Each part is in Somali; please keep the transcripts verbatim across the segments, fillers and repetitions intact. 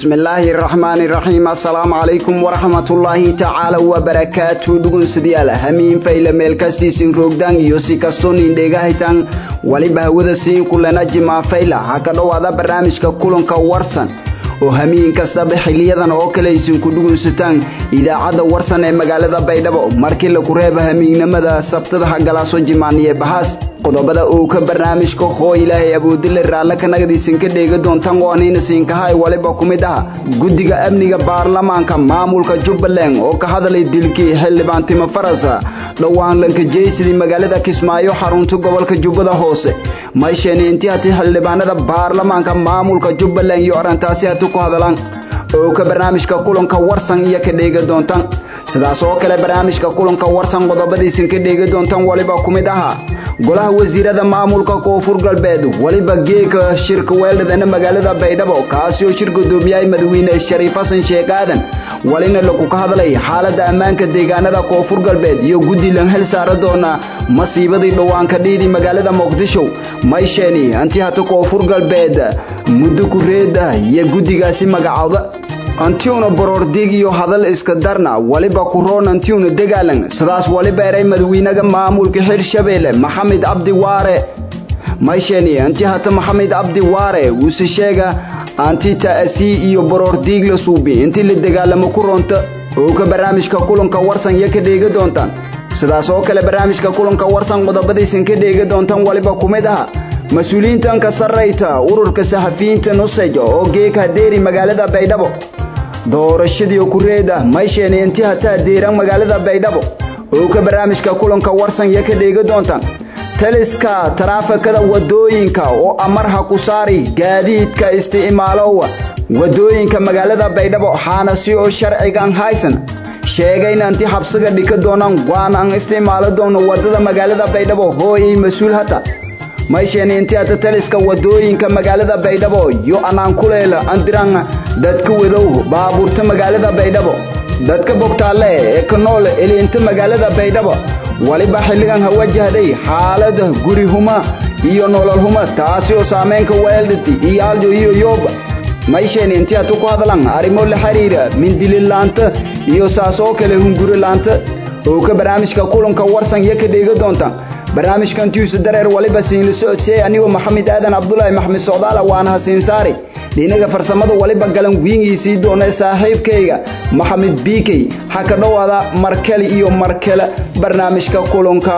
بسم الله الرحمن الرحيم السلام عليكم ورحمة الله تعالى وبركاته دقون سديالة همين فايلة ميلكاستي سنكروغدان يوسي كاستوني انديغاهتان وليبها وذسين كلنا جمع فايلة هكذا هذا برنامج ككلن كورسان وهمين كسب حليدا أوكليسين كدقون ستان إذا عاد ورسان مقالة بيدبو ماركي لكوريبا همين نمدا سبتد حقلاسو جمعانية بحاس qodobada uu ka barnaamijka hoo ilaahay abuudil raala ka nagadiisin ka dheega doontan qoonina siin ka hay waliba kumid ah gudiga amniga baarlamaanka maamulka Jubbaland oo ka hadalay dilkii xildhibaan Timo Farasa dhawaan lanka jeeysidii magaalada Kismaayo xarunta gobolka Jubbada Hoose maaysheen intii hati xildhibaanada baarlamaanka maamulka Jubbaland iyo arintaasi hatu ku hadalaan oo ka barnaamijka kulanka warsan iyo ka dheega doontan sidaas oo kale barnaamijka kulanka warsan qodobadiisin ka dheega doontan waliba kumid ah golaha wasiirada maamulka koonfur galbeed waliba geeka shirka weeldana magaalada Baydhabo kaasi oo shir gudoomiyay madaxweyne Shariif Xasan Sheekh Aadan walina lagu ka hadlay xaaladda ammaanka deegaanada koonfur galbeed iyo gudi lan hel saaradoona masiibadii dhawaan ka dhidi magaalada Muqdisho maayshani anti hata koonfur galbeed muddo ku reeda iyo gudigaasi magacaada antiuna borordig iyo hadal iska darna waliba ku roon antiuna dagaalan sidaas waliba eray madaxweynaha maamulka Hirshabelle Maxamed Abdi Waare maayshani anti hata Maxamed Abdi Waare uu si sheega anti taasi iyo borordig la suubi intii la dagaalamo ku roonta oo ka barnaamijka kulanka warsan iyo ka dheega doontaan sidaas oo kale barnaamijka kulanka warsan qodobadiisan ka dheega doontaan waliba kumid ah mas'uuliyiintan ka sarreeyta ururka saxafiyiinta Nusaj oo geeka deeri magaalada Baydhabo doorashadii ku reeda maaysheen intii hata deeran magaalada Baydhabo oo ka barnaamijka kulanka warsan iyo ka dheega doontaan taliska taraafikada wadooyinka oo amarha ku saari gaadiidka isticmaalowa wadooyinka magaalada Baydhabo xaana si oo sharcigan haysan sheegayna intii xabsiga dhika doonaan waan aan isticmaalo doono wadada magaalada Baydhabo hooyay mas'uul hata maaysheen intii hata taliska wadooyinka magaalada Baydhabo iyo anaan kuleela andiran dadka wadow baabuurta magaalada Baydhabo dadka bogtaale ee ka nool elinta magaalada Baydhabo waliba xilligan hawajahday xaalada guri huma iyo nolol huma taasi oo saameyn ka weeldati iyo aljo iyo yoba maaysheen intii aad ku hadlaan arimo la xiriira min dililaanta iyo saasoo kale hunguri laanta oo ka barnaamijka kulanka warsan iyo ka dheega doonta barnaamijkan tiisu dareer waliba siin la socodsiiyay aniga Maxamed Aadan Abdullaahi Maxamed Socdaal waan hasiin saari dhinaga farsamada waliba galan wiingiisii doonay saaxiibkayga Maxamed Biikay haka dhawaada markale iyo markale barnaamijka kulanka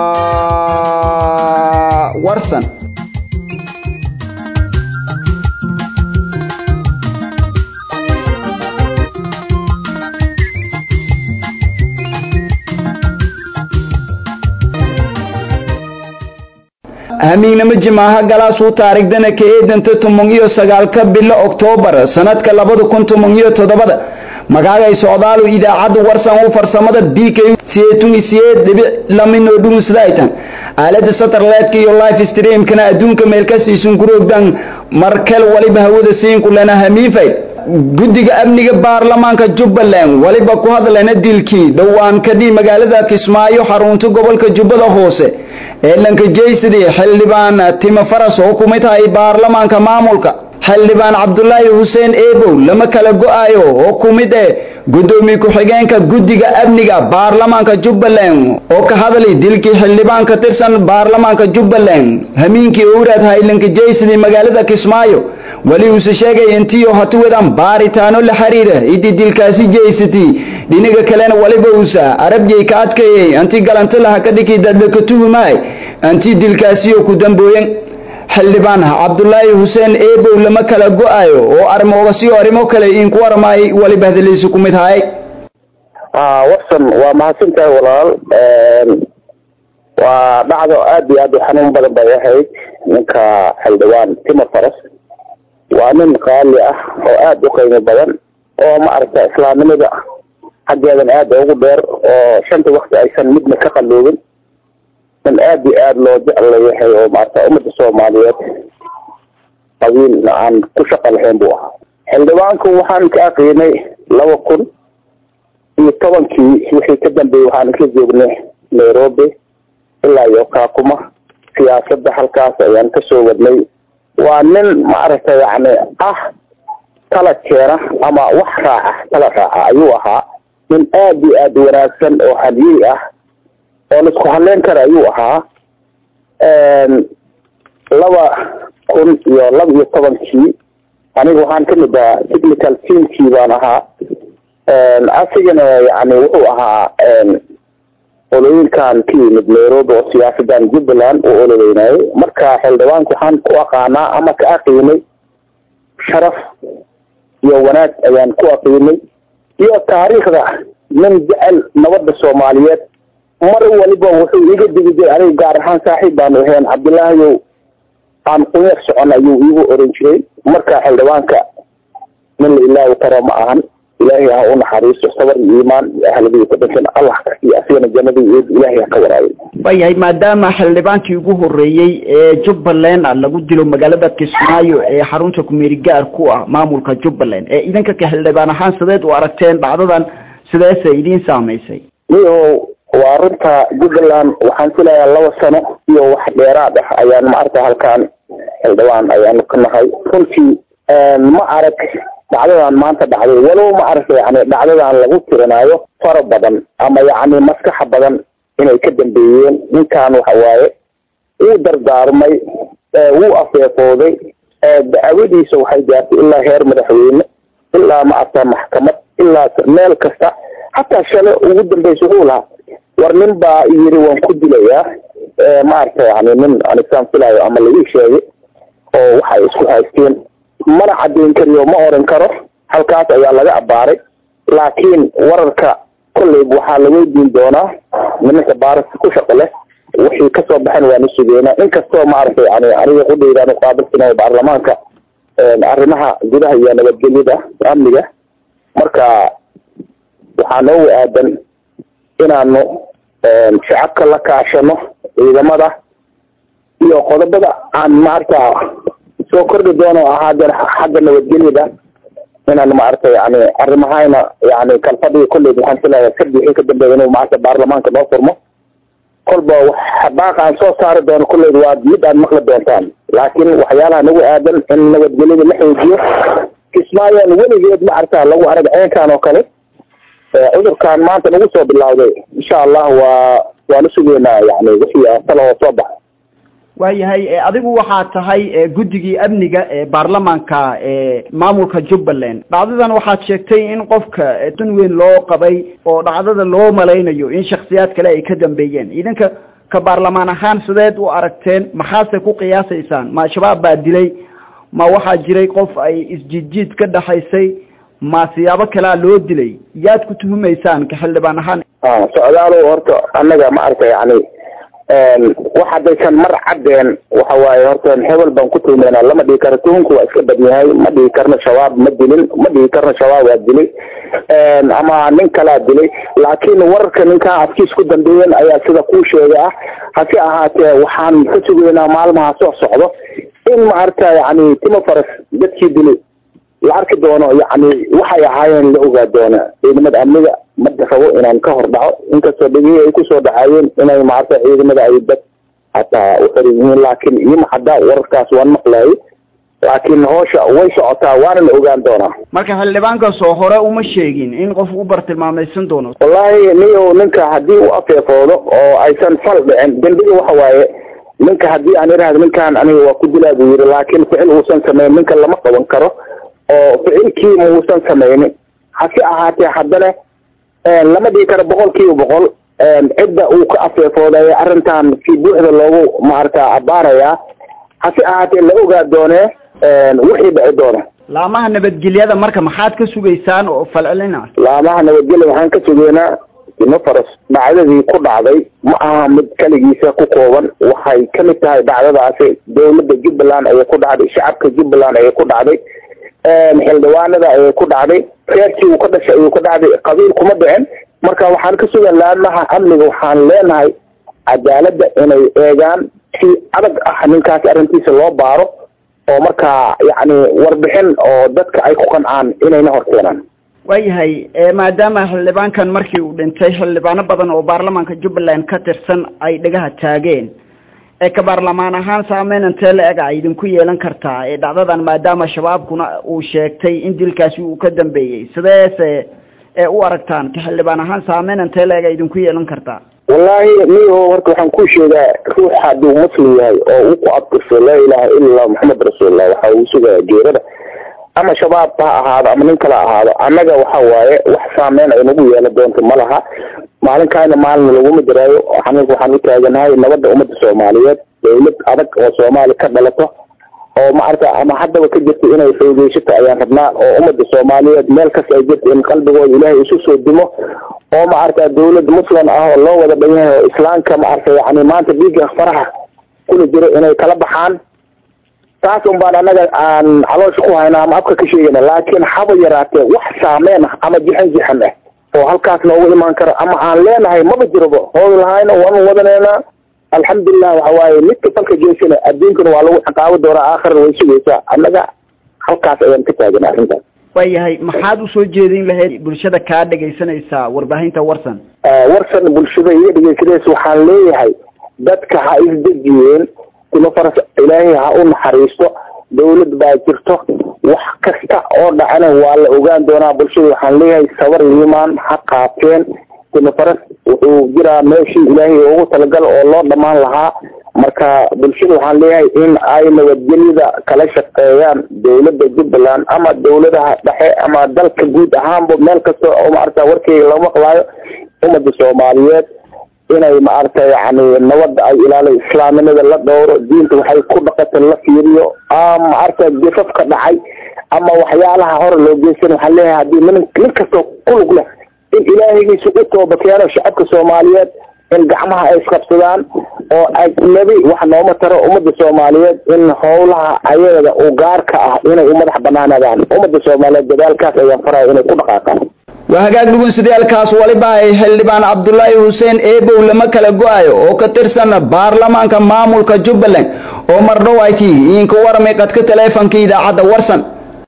warsan hamiinama jimaaha galaasu taariikhdana ka eedanta toban iyo sagaal ka bilo Oktoobar sanadka laba kun iyo toban iyo toddoba magaalada Socdaal idaacada warsan oo farsamada B K seetun isiyeed dhibic lamino dhumusdaytan aalada satellite iyo live stream kana adduunka meel ka siisun gurugdan markal waliba hawada siin kulana hamiifay gudiga amniga baarlamaanka Jubbaland waliba ku hadlayna dilkii dhawaan kadib magaalada Kismaayo xarunta gobolka Jubbada Hoose ee lanka jeeysidii xildhibaan Timo Farasa oo ku mid ah baarlamaanka maamulka xildhibaan Cabdullaahi Hussein Eebow lama kala go'ayo oo ku mid ah gudoomiye ku xigeenka gudiga amniga baarlamaanka Jubbaland oo ka hadlay dilkii xildhibaan ka tirsan baarlamaanka Jubbaland hamiinkii uu raadhay lanka jeeysidii magaalada Kismaayo wali uu sheegay intii oo hatu wadan baaritaano la xiriira idii dilkaasi jeeysidii dhinaga kalena waliba uu sa arabjay ka adkeeyay anti galanta laha ka dhigi dadka ka tuhumay anti dilkaasi oo ku dambooyen xildhibaan Cabdullaahi Hussein Eebow lama kala go'ayo oo armooga si arimo kale in ku warmay waliba hadalkiisu ku mid ahay ah warsan waa mahadsantahay walaal ee waa dhacdo aad iyo aad u xanuun badan bay ahayd ninka xildhibaan Timo Faras waa nin qaali ah oo aad u qiimo badan oo ma aragta islaamnimada xageedan aad ugu dheer oo shanta waqti aysan midna ka qalloobin من أبي أب لو جعل يحيى ومع أمة الصوماليات طويل عن كشق الحين بوها حلوانكم وحان كأقيمي لو كن يطبن كي وحي كدن بي وحان كيزيبني نيروبي إلا يوكاكما سياسة حلقات يعني كسو ودني ومن معرفة يعني أح tala keena ama wax raaca tala raaca ayuu ahaa nin aad iyo aad wanaagsan oo hadiyey ah oo la isku hadleen kara ayuu ahaa laba kun iyo laba iyo tobankii anigu waxaan ka mid ahaa technical teamkii baan ahaa asigana yani wuxuu ahaa olooyinkan ka yimid Nairobi oo siyaasadan Jubbaland oo ololeynayay marka xildhibaanku waxaan ku aqaanaa ama ka aqoonay sharaf iyo wanaag ayaan ku aqoonay iyo taariikhda min jecel nabadda Soomaaliyeed mar waliba wuxuu iga digay aniga gaar ahaan saaxiib baan ahayn Cabdullaahi aan qoyar socon ayuu igu oran jiray marka xildhibaanka min ilaahi karama ahan ilaahi ha u naxariisto sabar iyo iimaan ahliga ku dhintan Allah iyo asina jannadii ilaahi ka waraayay wayahay maadaama xildhibaankii ugu horeeyay ee Jubbaland lagu dilo magaalada Kismaayo ee xarunta kumiri gaar ku ah maamulka Jubbaland ee idanka ka xildhibaan ahaan sideed u aragteen dhacdadan sidees ay idin saameysay iyo waarunta Jubbaland waxaan filayaa laba sano iyo wax dheeraad ah ayaan ma arkaa halkaan xildhibaan ayaan ka nahay runtii ma arag dhacdadan maanta dhacday walow ma aragtay yani dhacdadan lagu tiranayo fara badan ama yani maskax badan inay ka dambeeyeen ninkan waxa waaye uu dardaarmay uu afeefooday dacwadiisa waxay gaartay ilaa heer madaxweyne ilaa ma aragtay maxkamad ilaa meel kasta hatta shalay ugu dambeysay uu lahaa war nin baa yiri waan ku dilayaa ma aragtay yani nin anisan filayo ama la ii sheegay oo waxay isku haysteen mana cadeyn kariyo ma oran karo halkaas ayaa laga abaaray laakiin wararka kulay waxa la weydiin doonaa nimanka baaris ku shaqo leh wixii ka soo baxan waa nisugeena inkastoo ma aragtay yani aniga qudheydaan u qaabilsanayo baarlamaanka arrimaha gudaha iyo nabadgelyada amniga marka waxaa noo aadan inaanu shacabka la kaashano ciidamada iyo qodobada aan maartaa soo kordhi doono ahaadeen xagga nabadgelyada inaan maartay yani arrimahayna yani kalfadhiga kulleed waxaan filayaa kadib wixii ka dambeeya inuu maarta baarlamaanka noo furmo kolba xabaaq aan soo saari doono kulleed waa mid aad maqli doontaan laakiin waxyaalaha nagu aadan in nabadgelyada la xoojiyo Kismaayo weligeed ma arkaa lagu arag ceenkan oo kale cudurkan maanta nagu soo bilowday insha Allah waa waa la sugeynaa yani wixii talo soo bax wayahay adigu waxa tahay guddigii amniga ee baarlamaanka ee maamulka Jubbaland dhacdadan waxa sheegtay in qofka tan weyn loo qabay oo dhacdada loo maleynayo in shakhsiyaad kale ay ka dambeeyeen idanka ka baarlamaan ahaan sideed u aragteen maxaase ku qiyaasaysaan ma shabaab baa dilay ma waxa jiray qof ay isjijiid ka dhaxaysay ma siyaabo kale loo dilay yaad ku tuhumaysaan ka xildhibaan ahaan ah socdaalo horta anaga ma aragtay yani waxa dadkan mar cadeen waxa waaye horta hebel baan ku tuumeena lama dhigi karo tuunku waa iska badyahay ma dhigi karno shabaab ma dilin ma dhigi karno shabaab waa dilay ama nin kala dilay laakiin wararka ninka afkiis ku dambeeyeen ayaa sida ku sheegay ah hasi ahaatee waxaan ka sugeynaa maalmaha soo socdo in ma aragtay yani timo faras dadkii dilay la arki doono yani waxay ahaayeen la ogaa doona ciidamada amniga ma rabo inaan ka hor dhaco inkastoo dhigay ay ku soo dhacaayeen inay maarta ciidamada ay dad hataa u xiriireen laakiin ima hadda warkaas waan maqlay laakiin hoosha way socotaa waana la ogaan doonaa marka xildhibaanka soo hore uma sheegin in qof u bartilmaamaysan doono wallahi niyo ninka hadii uu afeefoodo oo aysan fal dhicin dambiga waxa waaye ninka hadii aan iraahdo ninkan aniga waa ku dilaa buu yiri laakiin ficil uusan sameyn ninka lama qaban karo oo ficilkii muusan sameeynin hasi ahaatee haddana lama dhigi karo boqolkiiba boqol cidda uu ka afeefooday arrintan si buuxda loogu maarta abaaraya hasi ahaatee la ogaa doonee wixii dhici doona laamaha nabadgelyada marka maxaad ka sugaysaan oo falcelina laamaha nabadgelyada waxaan ka sugeynaa timo faras dhacdadii ku dhacday ma aha mid kaligiisa ku kooban waxay ka mid tahay dhacdadaasi dowladda Jubbaland ay ku dhacday shacabka Jubbaland ay ku dhacday xildhibaanada ay ku dhacday reerkii uu ka dhashay uu ka dhacday qabiil kuma dhicin marka waxaan ka sugan laamaha amniga waxaan leenahay cadaaladda inay eegaan si adag ah ninkaas arrintiisa loo baaro oo marka yani warbixin oo dadka ay ku qancaan inayna horkeenaan wayahay maadaama xildhibaankan markii uu dhintay xildhibaano badan oo baarlamaanka Jubbaland ka tirsan ay dhagaha taageen ee ka baarlamaan ahaan saameyn intee la eg ay idinku yeelan kartaa ee dhacdadan maadaama shabaabkuna uu sheegtay in dilkaasi uu ka dambeeyey sideese ee u aragtaan ka xildhibaan ahaan saameyn intee la eg ay idinku yeelan kartaa wallahi niyo horta waxaan ku sheegaa ruux hadduu muslim yahay oo uu ku abtirso laa ilaaha illa allah muxamed rasuulullah waxa uu sugaa geerada ama shabaab ha ahaado ama nin kale ahaado annaga waxa waaye wax saameyn ay nagu yeelan doonto ma laha maalinkaana maalin laguma daraayo aniga waxaan u taaganahay nabadda ummadda soomaaliyeed dawlad adag oo soomaali ka dhalato oo ma arka ama haddaba ka jirta inay xoogeysato ayaan rabnaa oo ummadda soomaaliyeed meel kasta ay jirto in qalbigooda ilaahay isu soo dimo oo ma arka dawlad muslim ah oo loo wada dhan yahay oo islaamka ma arka yani maanta dhiigga faraha kula jiro inay kala baxaan taas un baan annaga aan caloosha ku haynaa ama afka ka sheegayna laakiin haba yaraatee wax saameyn ah ama jixan jixan ah oo halkaas noogu imaan kara ama aan leenahay maba jiroba hooy lahayna waanu wadaneynaa alxamdulilah waxa waaye midka falka geysana adduunkana waa lagu ciqaabo doonaa aakhirna way sugaysaa annaga halkaas ayaan ka taaganaa arrintaas waayahay maxaad usoo jeedin lahayd bulshada kaa dhegaysanaysaa warbaahinta warsan warsan bulshada iga dhegaysanaysa waxaan leeyahay dadka ha isdejiyeen timo faras ilaahay ha u naxariisto dawlad baa jirto wax kasta oo dhacana waa la ogaan doonaa bulshada waxaan leeyahay sabar liimaan ha qaateen timo faras wuxuu jiraa meeshii ilaahay ugu talagal oo loo dhammaan lahaa marka bulshada waxaan leeyahay in ay nabadgelyada kala shaqeeyaan dawladda jubbaland ama dawladaha dhexe ama dalka guud ahaanba meel kasta oo maaragta warkeyga loo maqlaayo ummadda soomaaliyeed inay maaragta yani nabadda ay ilaaliyo islaaminimada la dhowro diinta waxay ku dhaqata la fiiriyo ama maaragta jafafka dhacay ama waxyaalaha hore loo geysan waxaan leeyahay haddii nin nin kastoo kulug leh in ilaahigiisa u tooba keeno shacabka soomaaliyeed in gacmaha ay isqabsadaan oo ajnabi wax nooma taro ummadda soomaaliyeed in howlaha ayaga u gaarka ah inay u madax banaanadaan ummadda soomaaliyeed dadaalkaas ayaan faraya inay ku dhaqaaqaan waa hagaag dhugunsidaalkaas waliba ay xildhibaan cabdullaahi xuseen eebow lama kala go-ayo oo ka tirsan baarlamaanka maamulka jubbaland oo mardhow ay tihi idinka waramay qadka taleefanka idaacadda warsan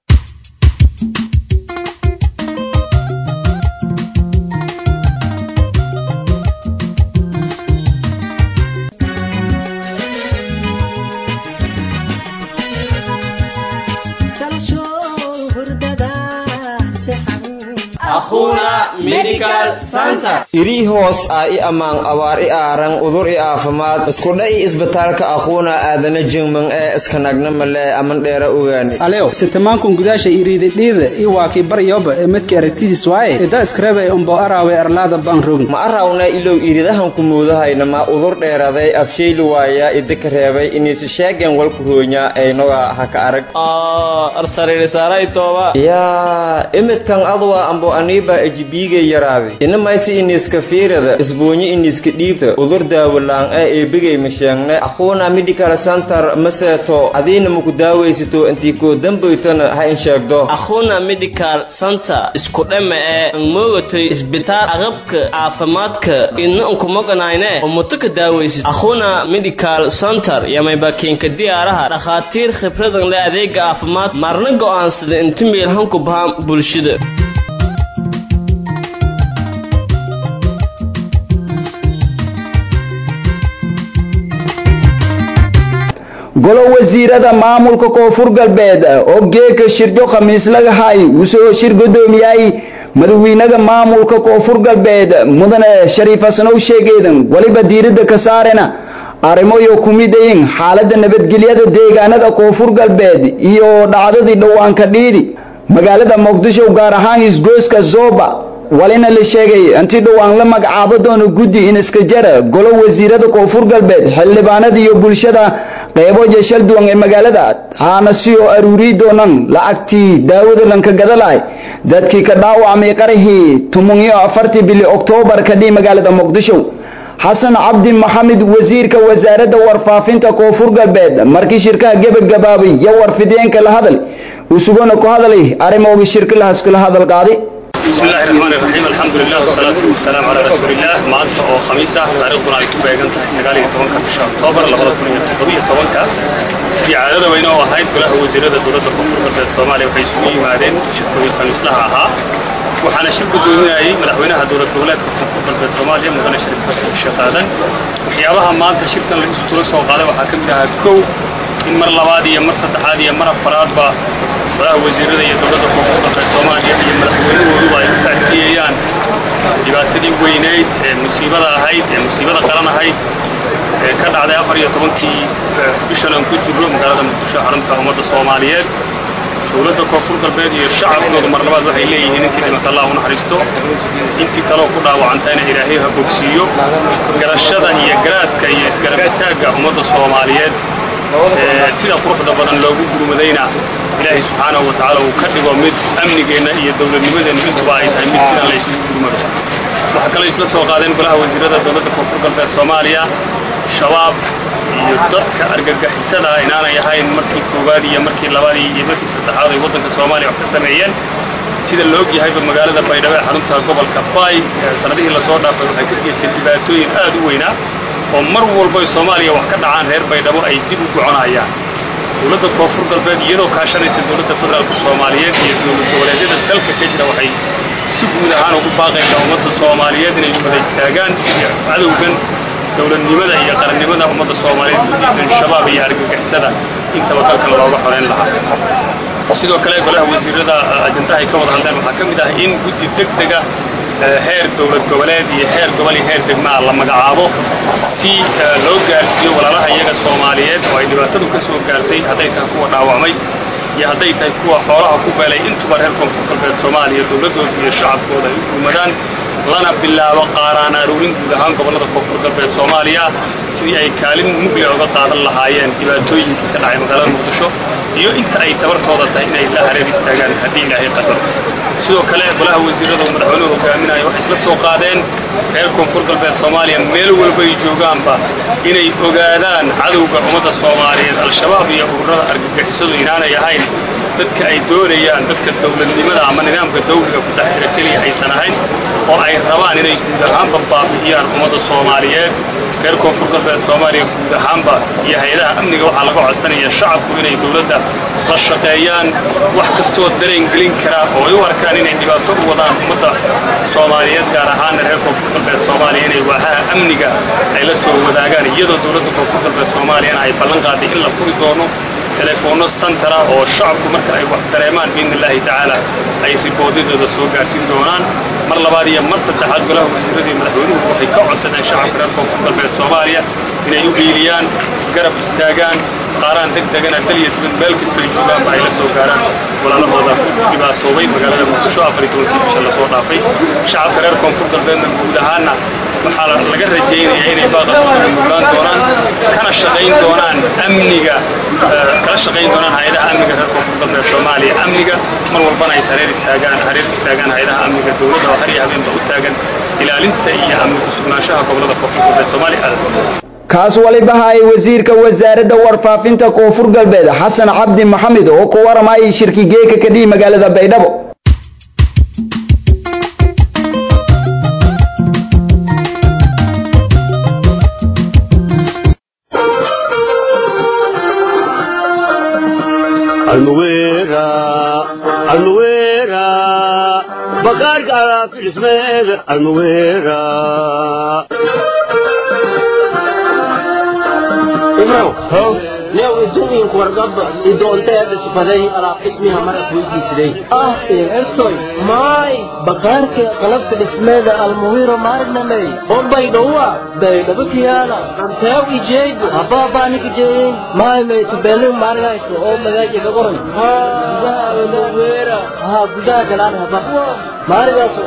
iri hoos ah i ammaan abaar i aaran udur i aafimaad isku dha'i isbitaalka aquuna aadana jingman ee iskanagna male aman dheera ogaani aleo sitamankun gudaasha iriida dhiida i waakii baryoba ee midka aragtidiis waaye ida iskarebe umbo araawe arlaada baan rogin ma arawna ilow iridahan ku muudahayna ma udur dheeraday afshayli waaya idika reebay iniisi sheegen walku hoonya aynoga haka arag yaa imidkan adwa ambo aniiba ejibiigay yaraaday inamaysi iniiska fiirada isbuunyi iniiska dhiibta udur daawalaan ee eebigay masheegne aquuna medical center maseeto adiina maku daawaysito intii koo dambaytana ha in sheegdo aquuna medical center isku dhama ee moogatay isbitaal aqabka caafimaadka inna unkumoganayne oo mutaka daawaysid aquuna medical center yamayba keenka diyaaraha dhakhaatiir khibradan le adeega caafimaad marna go'aansada inta meel hanku bahan bulshada golo wasiirada maamulka koonfur galbeed oo geeka shirjo khamiis laga hay usoo shir gudoomiyay madaxweynaha maamulka koonfur galbeed mudane shariif xasan oo sheegaydan waliba diirada ka saarena arrimo iyo kumidayn xaaladda nabadgelyada deegaanada koonfur galbeed iyo dhacdadii dhawaanka dhiidi magaalada muqdisho gaar ahaan isgooska Zoba walina la sheegay intii dhawaan la magacaabo doono guddi in iska jara golo wasiirada koonfur galbeed xildhibaanada iyo bulshada qaybo jeeshal duwan ee magaalada haana soo aruuri doonaan lacagtii daawada lanka gadalay dadkii ka dhaawacmay qarxii toban iyo afartii bili Oktoobar ka dhig magaalada muqdisho xasan cabdi maxamed wasiirka wasaaradda warfaafinta koonfur galbeed markii shirka gabagabaabay iyo warfideenka la hadal usugona ku hadalay arrimoga shirka la haskula hadal qaaday بسم الله الرحمن الرحيم الحمد لله والصلاة والسلام على رسول الله مالك أو خميسة تاريخنا على كوبا يجن تحسجالي توانك في شهر أكتوبر لبض كل تقوية توانك في عدد بينه وهاي كله وزيرة الدولة الكفر قد الصومالي وحيسوي معدن شكل الخميس لها وحنا شركة دنيا ملحوينها دولة الدولة الكفر قد soomaaliya mudane shariif xasan sheekh aadan waxyaabaha maanta shirkan la iskula soo qaaday waxaa ka mid ahaa kow in mar labaad iyo mar saddexaad iyo mar afaraadba golaha wasiirada iyo dowladda koonfurta soomaaliya iyo madaxweynahooduba ay u tacsiyeeyaan dhibaatadii weynayd ee musiibada ahayd ee musiibada qaran ahayd ee ka dhacday afar iyo tobankii bishan aan ku jirro magaalada muqdisho xarunta ummadda soomaaliyeed dowladda koonfur galbeed iyo shacabkooda mar labaad waxay leeyihiin intii dhimata allah u naxariisto intii kaloo ku dhaawacantayna ilaahay ha bogsiiyo garashada iyo garaadka iyo isgarabitaagga ummadda soomaaliyeed sida quruxda badan loogu gurmadayna ilaahay subxaanahu wa tacaala uu ka dhigo mid amnigeenna iyo dowladnimadeenna intuba ay tahay mid sidan la isugu gurmado waxaa kaloo isla soo qaadeen golaha wasiirada dowladda koonfur galbeed soomaaliya shabaab iyo dadka argagixisada inaanay ahayn markii koowaad iyo markii labaad iyo markii saddexaad ay waddanka soomaaliya wax ka sameeyeen sida la og yahayba magaalada baydhabo ee xarunta gobolka baay sanadihii lasoo dhaafay waxay ka geysteen dhibaatooyin aad u weynaa oo mar walba ay soomaaliya wax ka dhacaan reer baydhabo ay dib u goconayaan dowladda koonfur galbeed iyadoo kaashanaysa dowladda federaalka soomaaliyeed iyo dowlad goboleedyada dalka ka jira waxay si guud ahaan ugu baaqaysaa ummadda soomaaliyeed inay wada istaagaan sidii cadowgan dowladnimada iyo qarannimada ummadda soomaaliyeed ku diidan shabaab iyo argagixisada intaba dalkan looga xoreyn lahaa sidoo kale golaha wasiirada ajandaha ay ka wada hadleen waxaa ka mid ah in guddi degdega heer dowlad goboleed iyo heer gobol iyo heer degmaa la magacaabo si loo gaarsiiyo walaalaha iyaga soomaaliyeed oo ay dhibaatadu ka soo gaartay hadday tahay kuwa dhaawacmay iyo hadday tahay kuwa xoolaha ku beelay intuba reer koonfur galbeed soomaaliya dowladdooda iyo shacabkooda ay u gurmadaan lana bilaabo qaaraan aruurin guud ahaan gobollada koonfur galbeed soomaaliya sidii ay kaalin muglia uga qaadan lahaayeen dhibaatooyinkii ka dhacay magaalada muqdisho iyo inta ay tabartooda tahay inay la hareer istaagaan haddii ilaahay qadaro sidoo kale golaha wasiirada uu madaxweynuhu hogaaminayo waxay isla soo qaadeen reer koonfur galbeed soomaaliya meel walba ay joogaanba inay ogaadaan cadowga ummadda soomaaliyeed al-shabaab iyo ururada argagixisadu inaanay ahayn dadka ay doonayaan dadka dowladnimada ama nidaamka dawliga ku dhex jira keliya aysan ahayn oo ay rabaan inay guud ahaanba baabi'iyaan ummadda soomaaliyeed reer koonfur galbeed soomaaliya guud ahaanba iyo hay-adaha amniga waxaa laga codsanaya shacabku inay dowladda la shaqeeyaan wax kastoo dareen gelin karaa oo ay u arkaan inay dhibaato u wadaan ummadda soomaaliyeed gaar ahaana reer koonfur galbeed soomaaliya inay waaxaha amniga ay la soo wadaagaan iyadoo dowladda koonfur galbeed soomaaliyana ay ballan qaaday in la furi doono telefoonno santara oo shacabku marka ay wax dareemaan biidni illaahi tacaala ay riboodyadooda soo gaarsiin doonaan mar labaad iyo mar saddexaad golaha wasiirada iyo madaxweynuhu waxay ka codsadeen shacabka reer koonfur galbeed soomaaliya inay u dhiiliyaan garab istaagaan qaaraan deg degana dal iyo dibad meel kasta ay joogaanba ay la soo gaaraan walaalahooda ku dhibaatoobay magaalada muqdisho afar iyo tobankii bisha lasoo dhaafay shacabka reer koonfur galbeedna guud ahaanna waxaa laga rajaynayaa inay baaqaskooda muglaan doonaan kana shaqayn doonaan amniga kala shaqayn doonaan hay-adaha amniga reer koonfur galbeed soomaaliya amniga mar walbana ay hareer istaagaan hareer istaagaan hay-adaha amniga dowladda oo har iyo habeenba u taagan ilaalinta iyo amni ku sugnaanshaha gobollada koonfur galbeed soomaaliya aad kaas waliba hay wasiirka wasaaradda warfaafinta koonfur galbeed xasan cabdi maxamed oo ku waramayay shirki geeka ka dhigay magaalada baydhabo almuwera almuwera baqaarka alaabta dhismeeda almuwera imrow new idumiinku wargaba idoonteeda sifaday alaab dhismiha marad weydiisiday ah ertoy maay baqaarka qalabta dhismeeda almuwiro maarnamey bombay dhowa baydhabo kiyaala anteew ijeedu habaabaaniki jeeyin maay maytubeelu maarinayso oo magaaji gagoran gudaha almuwira haa gudaha galaan haba maarigaas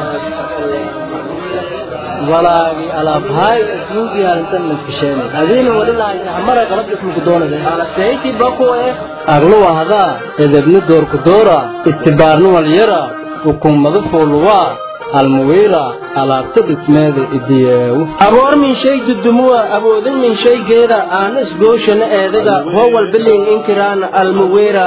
walaagi alaabhay ismuugi arintan maskasheen adina walilahay amara qalab ismugu doonada ala sayti baqoe aglu wahada edebni doorku doora istibaarnu walyara hukumada foolwa almuwira alaabta dhismeeda idiyeew aboor min shay dudumuwa aboodin min shaygeeda aan isgooshana eedaga howal bilin inkiraan almuwira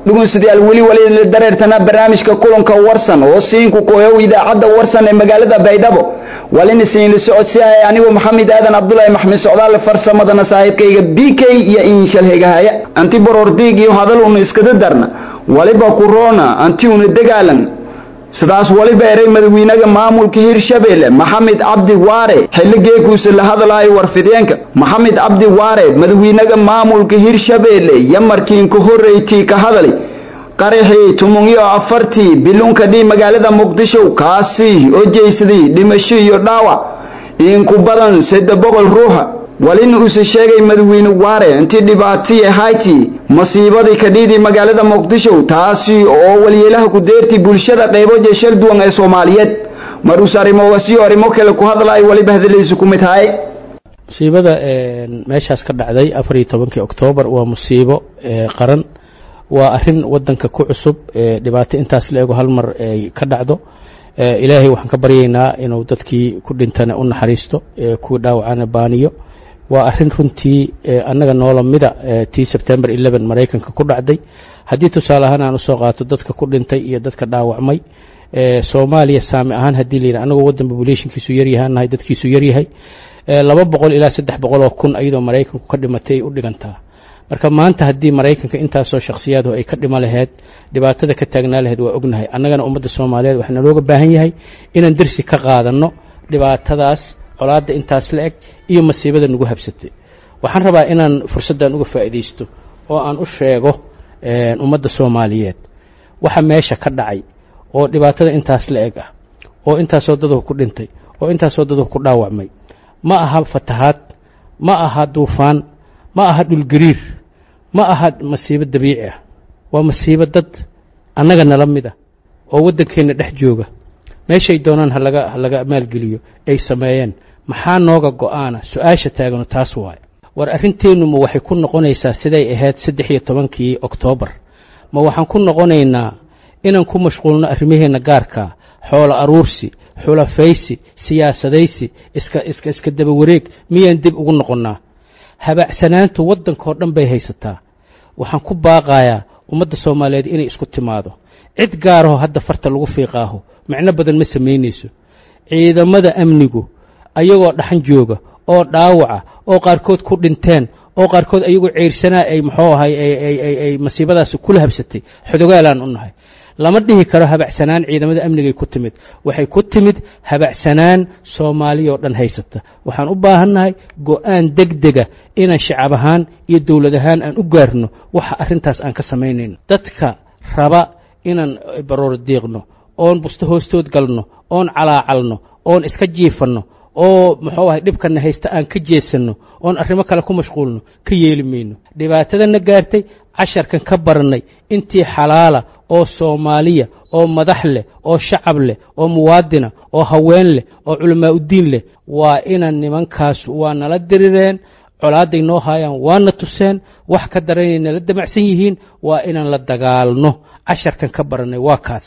dhugunsidayaal weli wali dareertana barnaamijka kulanka warsan oo siinku kooyow idaacadda warsan ee magaalada baydhabo walina siin la socodsiiyay anigu maxamed aadan abdullaahi maxmed socdaal farsamadana saaxiibkayga b k iyo inshal hegahaya anti borordiig iyo hadal uu iska darna waliba corona anti uu dagaalan sidaas waliba eray madaxweynaha maamulka Hirshabelle Maxamed Cabdi Waare xilligeekuusa la hadlaay warfideenka Maxamed Cabdi Waare madaxweynaha maamulka Hirshabelle yamarkiin ku horeeyay ka hadalay qaraxii tumunyo afartii bilunka dhii magaalada Muqdisho kaasi oo jeeysadii dhimasho iyo dhaawac in ku badan saddex boqol ruuxa walin uu sheegay madaxweyne Waare intii dhibaatay Haiti masiibadii ka dhidi magaalada Muqdisho taasi oo waliyeelaha ku deertay bulshada qaybo jeeshal duwan ee Soomaaliyeed marusarimo wasiyo arimo kale ku hadlay waliba hadaleysu ku mid tahay musiibada ee meeshaas ka dhacday afar iyo tobankii Oktoobar waa musiibo qaran waa arin wadanka ku cusub dhibaato intaas leego hal mar ay ka dhacdo ilaahay waxaan ka baryaynaa inuu dadkii ku dhintana u naxariisto ku dhaawacana baaniyo waa arin runtii annaga noolamida tii September eleven Mareykanka ku dhacday hadii tusaale ahaan aan soo qaato dadka ku dhintay iyo dadka dhaawacmay Soomaaliya saami ahaan hadii leeyahay anagu wadan populationkiisu yar yahay dadkiisu yar yahay laba boqol ilaa saddex boqol oo kun ayadoo Mareykanku ka dhimatay u dhigantaa marka maanta hadii Mareykanka intaas oo shakhsiyaad ay ka dhima lahayd dhibaatada ka taagnaa lahayd waa ognahay annagana ummadda Soomaaliyeed waxna looga baahan yahay inaan darsi ka qaadano dhibaatadaas colaada intaas la eg iyo masiibada nagu habsatay waxaan rabaa inaan fursadan uga faa'iideysto oo aan u sheego ee ummadda Soomaaliyeed waxa meesha ka dhacay oo dhibaatada intaas la eg ah oo intaas oo dad ku dhintay oo intaas oo dad ku dhaawacmay ma aha fatahaad ma aha duufaan ma aha dhul gariir ma aha masiibo dabiici ah waa masiibo dad annaga nala mid ah oo wadankeena dhex jooga meeshay doonaan halaga halaga maalgeliyo ay sameeyeen maxaa nooga go'aana su'aasha taagano taas waay war arinteenu ma waxay ku noqonaysaa siday ahayd saddex iyo tobankii Oktoobar ma waxaan ku noqonaynaa inaan ku mashquulno arrimaheena gaarka xoolo aruursi xulafaysi siyaasadaysi iska iska iska daba wareeg miyaan dib ugu noqonnaa habacsanaantu wadanka oo dhan bay haysataa waxaan ku baaqayaa ummadda Soomaaliyeed inay isku timaado cid gaar ah hadda farta lagu fiiqaaho macna badan ma sameynayso ciidamada amnigu ayagoo dhaxan jooga oo dhaawaca oo qaarkood ku dhinteen oo qaarkood ayagoo ceyrsanaa ay maxoo ahay ay ay ay masiibadaas kula habsatay xudugaalaan u nahay lama dhihi karo habacsanaan ciidamada amniga ku timid waxay ku timid habacsanaan Soomaaliya oo dhan haysata waxaan u baahanahay go'aan degdega inaan shacab ahaan iyo dawlad ahaan aan u gaarno waxa arintaas aan ka sameynayno dadka raba inaan baroor deeqno oon busto hoostood galno oon calaacalno oon iska jiifano oo muxuu ahay dhibkana haysta aan ka jeesano oon arrimo kale ku mashquulno ka yeelimayno dhibaatadana gaartay casharkan ka baranay intii xalaala oo Soomaaliya oo madax leh oo shacab leh oo muwaadina oo haween leh oo culamaa u diin leh waa inaan nimankaas waa nala dirireen colaaday noo hayaan waana tuseen wax ka daranayna la damacsan yihiin waa inaan la dagaalno casharkan ka baranay waa kaas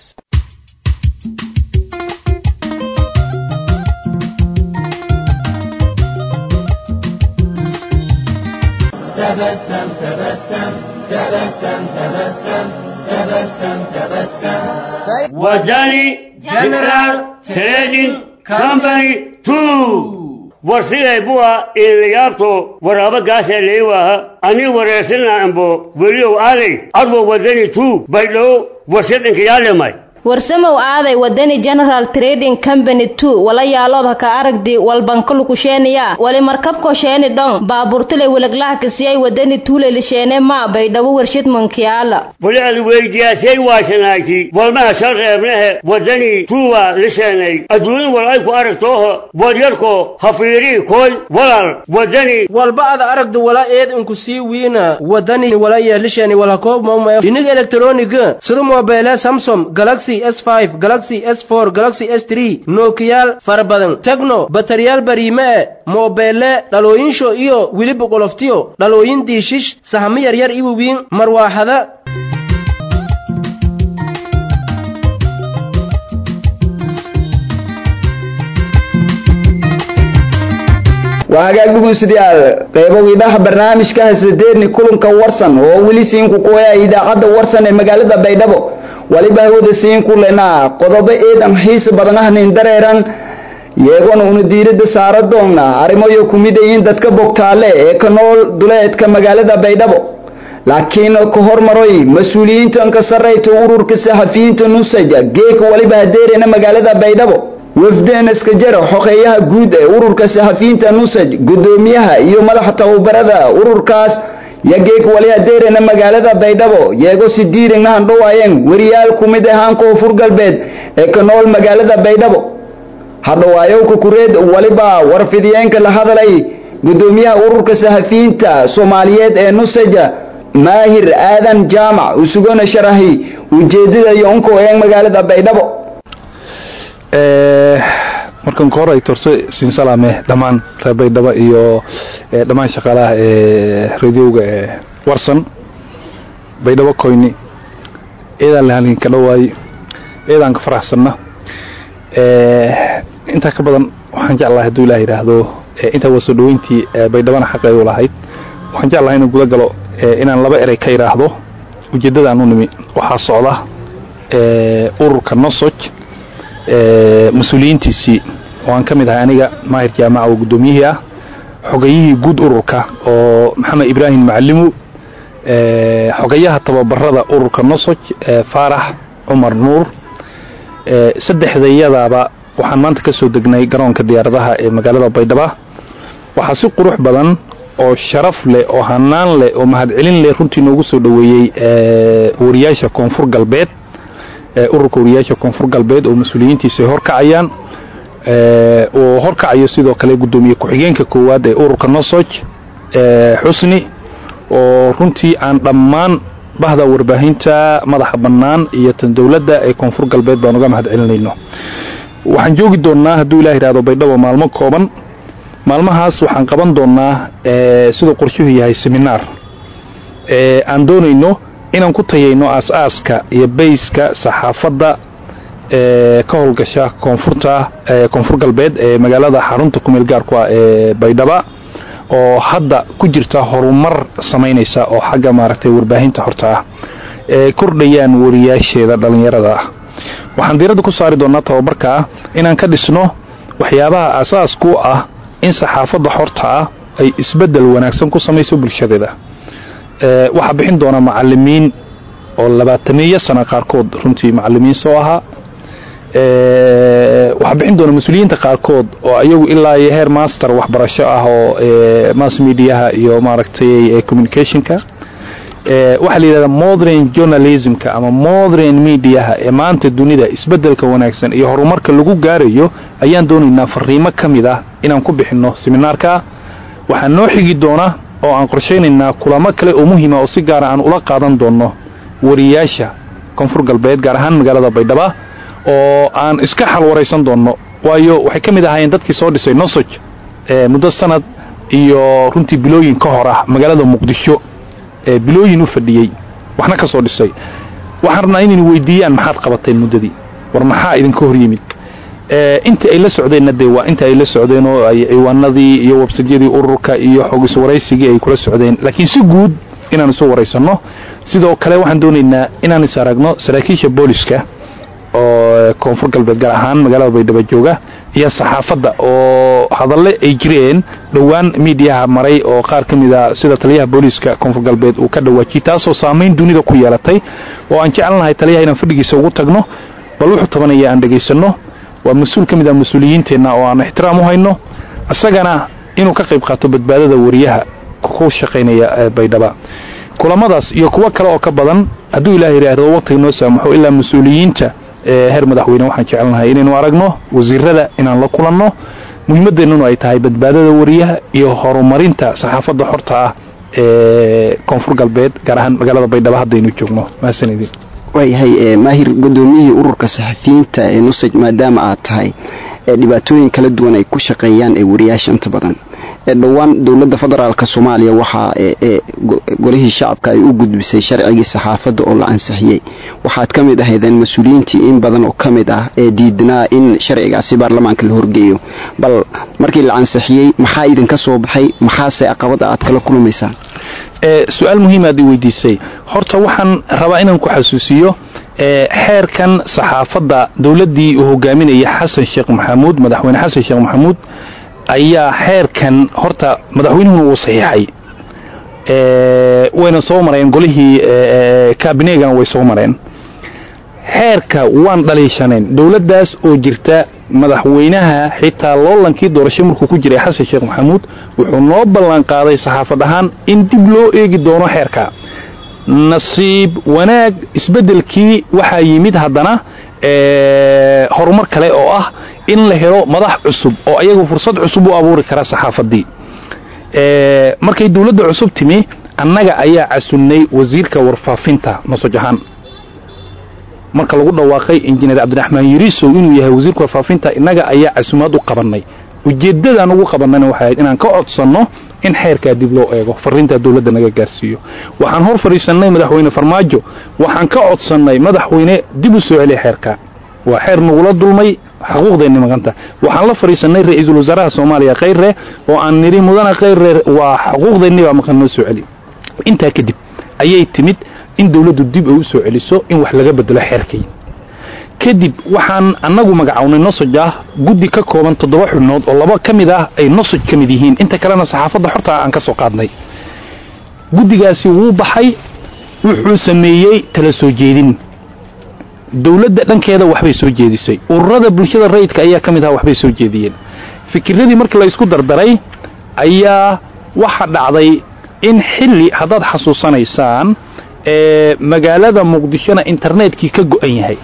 تبسم تبسم تبسم تبسم تبسم تبسم وداني جنرال تريدين كامباني تو warsigay buwa ilayaato waraaba gaasee leeyaha ani wareysana ambo waliyow aaday adbo wadani tu baydhow warshadinka yaalemay warsamow aaday wadani General Trading Company two wala yaalooda ka aragdi walbanka ku sheeniya wali markabko sheeni dhon baaburtule walaglaha kasiyay wadani tuule lisheene ma baydhabo warshad mankiyaala wali ad weydiyaasay waashanaagti walma sharqeebnahe wadani tuwa lisheenay aduun walay ku aragtooho wadyarko hafiiri koy walal wadani walba ad aragdi wala eed inku sii wiina wadani wala yeelisheeni wala koob ma dinig electronic sida mobile Samsung Galaxy S five Galaxy S four Galaxy S three Nokia farbadan Tecno batariyal barime mobile dhalooyinsho iyo wiliba qoloftiyo dhalooyin diishish sahmi yar yar ibu wiin marwaaxada waa hagaag dhugunsidayaal qaybogii dhaha barnaamijka hasadeerni kulanka warsan oo weli siinku kuwaya idaacadda warsan ee magaalada baydhabo waliba hawada siinku lena qodobo eedan xiisa badan ahnin dareeran iyagona una diirada saara doona arrimoyo ku mid yihiin dadka bogtaale ee ka nool duleedka magaalada baydhabo laakiin ka hormaray mas'uuliyiinta ka sarreeyta ururka saxafiyiinta nusaja geeka waliba hadeerena magaalada baydhabo wafdeen iska jara xoqeeyaha guud ee ururka saxafiyiinta nusaj gudoomiyaha iyo madaxa tababarada ururkaas yageek waliba hadeerena magaalada baydhabo iyago si diirin ahaan dhawaayeen wariyaal ku mid ahaan koonfur galbeed ee ka nool magaalada baydhabo hadhawaayo ku kureed waliba warfidiyeenka la hadalay gudoomiyaha ururka saxafiyiinta Soomaaliyeed ee nusaja maahir aadan jaamac usugona sharahi ujeedada iyo onko ee magaalada baydhabo ee markan koor ay torso sin salaame dhamaan reer baydhabo iyo dhamaan shaqaalaha ee radioga ee warsan baydhabo koyni eedan la halin ka dhawaay eedan ka faraxsanna ee inta ka badan waxaan jeclahay haduu ilaahay yiraahdo inta wasoo dhaweyntii baydhabana xaqeeyo lahayd waxaan jeclahay inaan guda galo inaan laba eray ka iraahdo ujeedada aanu nimi waxa socda ee ururka nosoj ee mas'uuliyiintiisi oo aan kamid ahay aniga maahir jaamac oo gudoomiyihii ah xogayihii guud ururka oo maxamed ibraahim macallimu ee xogayaha tababarada ururka nosoj ee faarax umar nuur ee saddexdayadaba waxaan maanta ka soo degnay garoonka diyaaradaha ee magaalada baydhabo waxa si qurux badan oo sharaf leh oo hanaan leh oo mahad celin leh runtii noogu soo dhaweeyay ee wariyaasha koonfur galbeed ee ururka wariyaasha koonfur galbeed oo mas'uuliyiintiisa horkacayaan ee oo horkacayo sidoo kale gudoomiye ku-xigeenka koowaad ee ururka nosoj ee xusni oo runtii aan dhammaan bahda warbaahinta madaxa bannaan iyo tan dawladda ee koonfur galbeed baan uga mahad celinayno waxaan joogi doonaa haduu ilaahay yiraahdo baydhabo maalmo kooban maalmahaas waxaan qaban doonaa ee sida qorshuhu yahay seminar ee aan doonayno inaan ku tayeyno aas-aaska iyo bayska saxaafadda ee ka howlgasha koonfurta ee koonfur galbeed ee magaalada xarunta ku meel gaar ku ah ee baydhabo oo hadda ku jirta horumar sameynaysa oo xagga maaragtay warbaahinta horta ah ee kordhayaan wariyaasheeda dhalinyarada ah waxaan diiradda ku saari doonaa tababarka inaan ka dhisno waxyaabaha asaas ku ah in saxaafadda horta ah ay isbedel wanaagsan ku samayso bulshadeeda ee waxa bixin doona macallimiin oo labaatan sano qaarkood runtii macallimiin soo ahaa ee waxa bixin doona mas'uuliyiinta qaarkood oo ayagu ilaa iyo heer master waxbarasho ah oo ee mass media iyo maaragtay communicationka ee waxa la yiraahdaa modern journalismka ama modern media ee maanta dunida isbedelka wanaagsan iyo horumarka lagu gaarayo ayaan doonaynaa fariimo kamid ah inaan ku bixino seminaarka waxa noo xigi doona oo aan qorsheynaynaa kulamo kale oo muhiim ah oo si gaar ah aan ula qaadan doono wariyaasha koonfur galbeed gaar ahaan magaalada baydhabo oo aan iska xal wareysan doono waayo waxay kamid ahaayeen dadkii soo dhisay nosoj ee muddo sanad iyo runtii bilooyin ka hor ah magaalada muqdisho ee bilooyin u fadhiyay waxna ka soo dhisay waxaan rabnaa inay weydiiyaan maxaad qabateen muddadii war maxaa idin ka hor yimid ee inta ay la socdeen nadee waa inta ay la socdeen oo ay ciwaanadii iyo website-yadii ururka iyo xogis wareysigii ay kula socdeen laakiin si guud inaan soo wareysano sidoo kale waxaan doonaynaa inaan is aragno saraakiisha booliska oo koonfur galbeed gaar ahaan magaalada baydhabo jooga iyo saxaafadda oo hadalle ay jireen dhawaan meediyaha maray oo qaar kamid ah sida taliyaha booliska koonfur galbeed uu ka dhawaajiyay taasoo saameyn dunida ku yeelatay oo aan jecelnahay taliyaha inaan fadhigiisa ugu tagno bal wuxuu tabanaya aan dhageysano waa mas'uul kamid ah mas'uuliyiinteena oo aan ixtiraam u hayno asagana inuu ka qayb qaato badbaadada wariyaha ku shaqeynaya baydhabo kulamadaas iyo kuwa kale oo ka badan hadduu ilaahay yiraahdo waqti noo saamaxo ilaa mas'uuliyiinta ee heer madaxweyne waxaan jecelnahay inaynu aragno wasiirada inaan la kulanno muhiimadeennuna ay tahay badbaadada wariyaha iyo horumarinta saxaafadda xorta ah ee koonfur galbeed gaar ahaan magaalada baydhabo haddaynu joogno mahadsanidin waayahay maahir gudoomiyihii ururka saxafiyiinta ee nusaj maadaama aad tahay dhibaatooyin kala duwan ay ku shaqeeyaan ee wariyaasha inta badan dhawaan dowladda federaalka Soomaaliya waxa ee golihii shacabka ay u gudbisay sharcigii saxaafadda oo la ansixiyay waxaad ka mid ahaydeen mas'uuliyiintii in badan oo kamid ah ee diidnaa in sharcigaasi baarlamaanka la horgeeyo bal markii la ansixiyay maxaa idin ka soo baxay maxaase caqabada aad kala kulmaysaan ee su'aal muhiim ah weydiisay horta waxaan rabaa inaan ku xasuusiyo ee xeerkan saxaafadda dawladdii uu hogaaminayay Xasan Sheekh Maxamuud madaxweyne Xasan Sheekh Maxamuud ayaa xeerkan horta madaxweynuhu uu saxiixay ee wayna soo mareen golihii kabineegan way soo mareen xeerka waan dhaliishaneen dawladdaas oo jirta madaxweynaha xitaa loolankii doorasho markuu ku jiray Xasan Sheekh Maxamuud wuxuu noo ballan qaaday saxaafad ahaan in dib loo eegi doono xeerka nasiib wanaag isbedelkii waxa yimid haddana ee horumar kale oo ah in la helo madax cusub oo ayagu fursad cusub u abuuri kara saxaafadii ee markay dawladda cusub timi annaga ayaa casunnay wasiirka warfaafinta masojahan marka lagu dhawaaqay injineer Cabdiraxmaan Yiriisow inuu yahay wasiirka warfaafinta inaga ayaa casuumad u qabanay ujeedada ugu qabanayna waxa ay inaan ka codsanno in xeerka dib loo eego fariinta dawladda naga gaarsiiyo waxaan hor fariisanay madaxweyne Farmaajo waxaan ka codsanay madaxweyne dib u soo celiyo xeerka waa xeer nugula dulmay xuquuqdeena maganta waxaan la fariisanay ra'iisul wasaaraha Soomaaliya Khayre oo aan niri mudana Khayre waa xuquuqdeena waa maqan soo celi inta kadib ayay timid in dawladdu dib u soo celiso in wax laga bedelo xeerkii kadib waxaan anagu magacawnay nosojah guddi ka kooban toddoba xubnood oo laba kamid ah ay nosoj kamid yihiin inta kalena saxaafadda xorta aan ka soo qaadnay guddigaasi wuu baxay wuxuu sameeyay tala soo jeedin dawladda dhankeeda waxbay soo jeedisay ururada bulshada rayidka ayaa kamid ah waxbay soo jeediyeen fikiradii markii la isku dardaray ayaa waxa dhacday in xilli hadaad xasuusanaysaan ee magaalada Muqdishona internetkii ka go'an yahay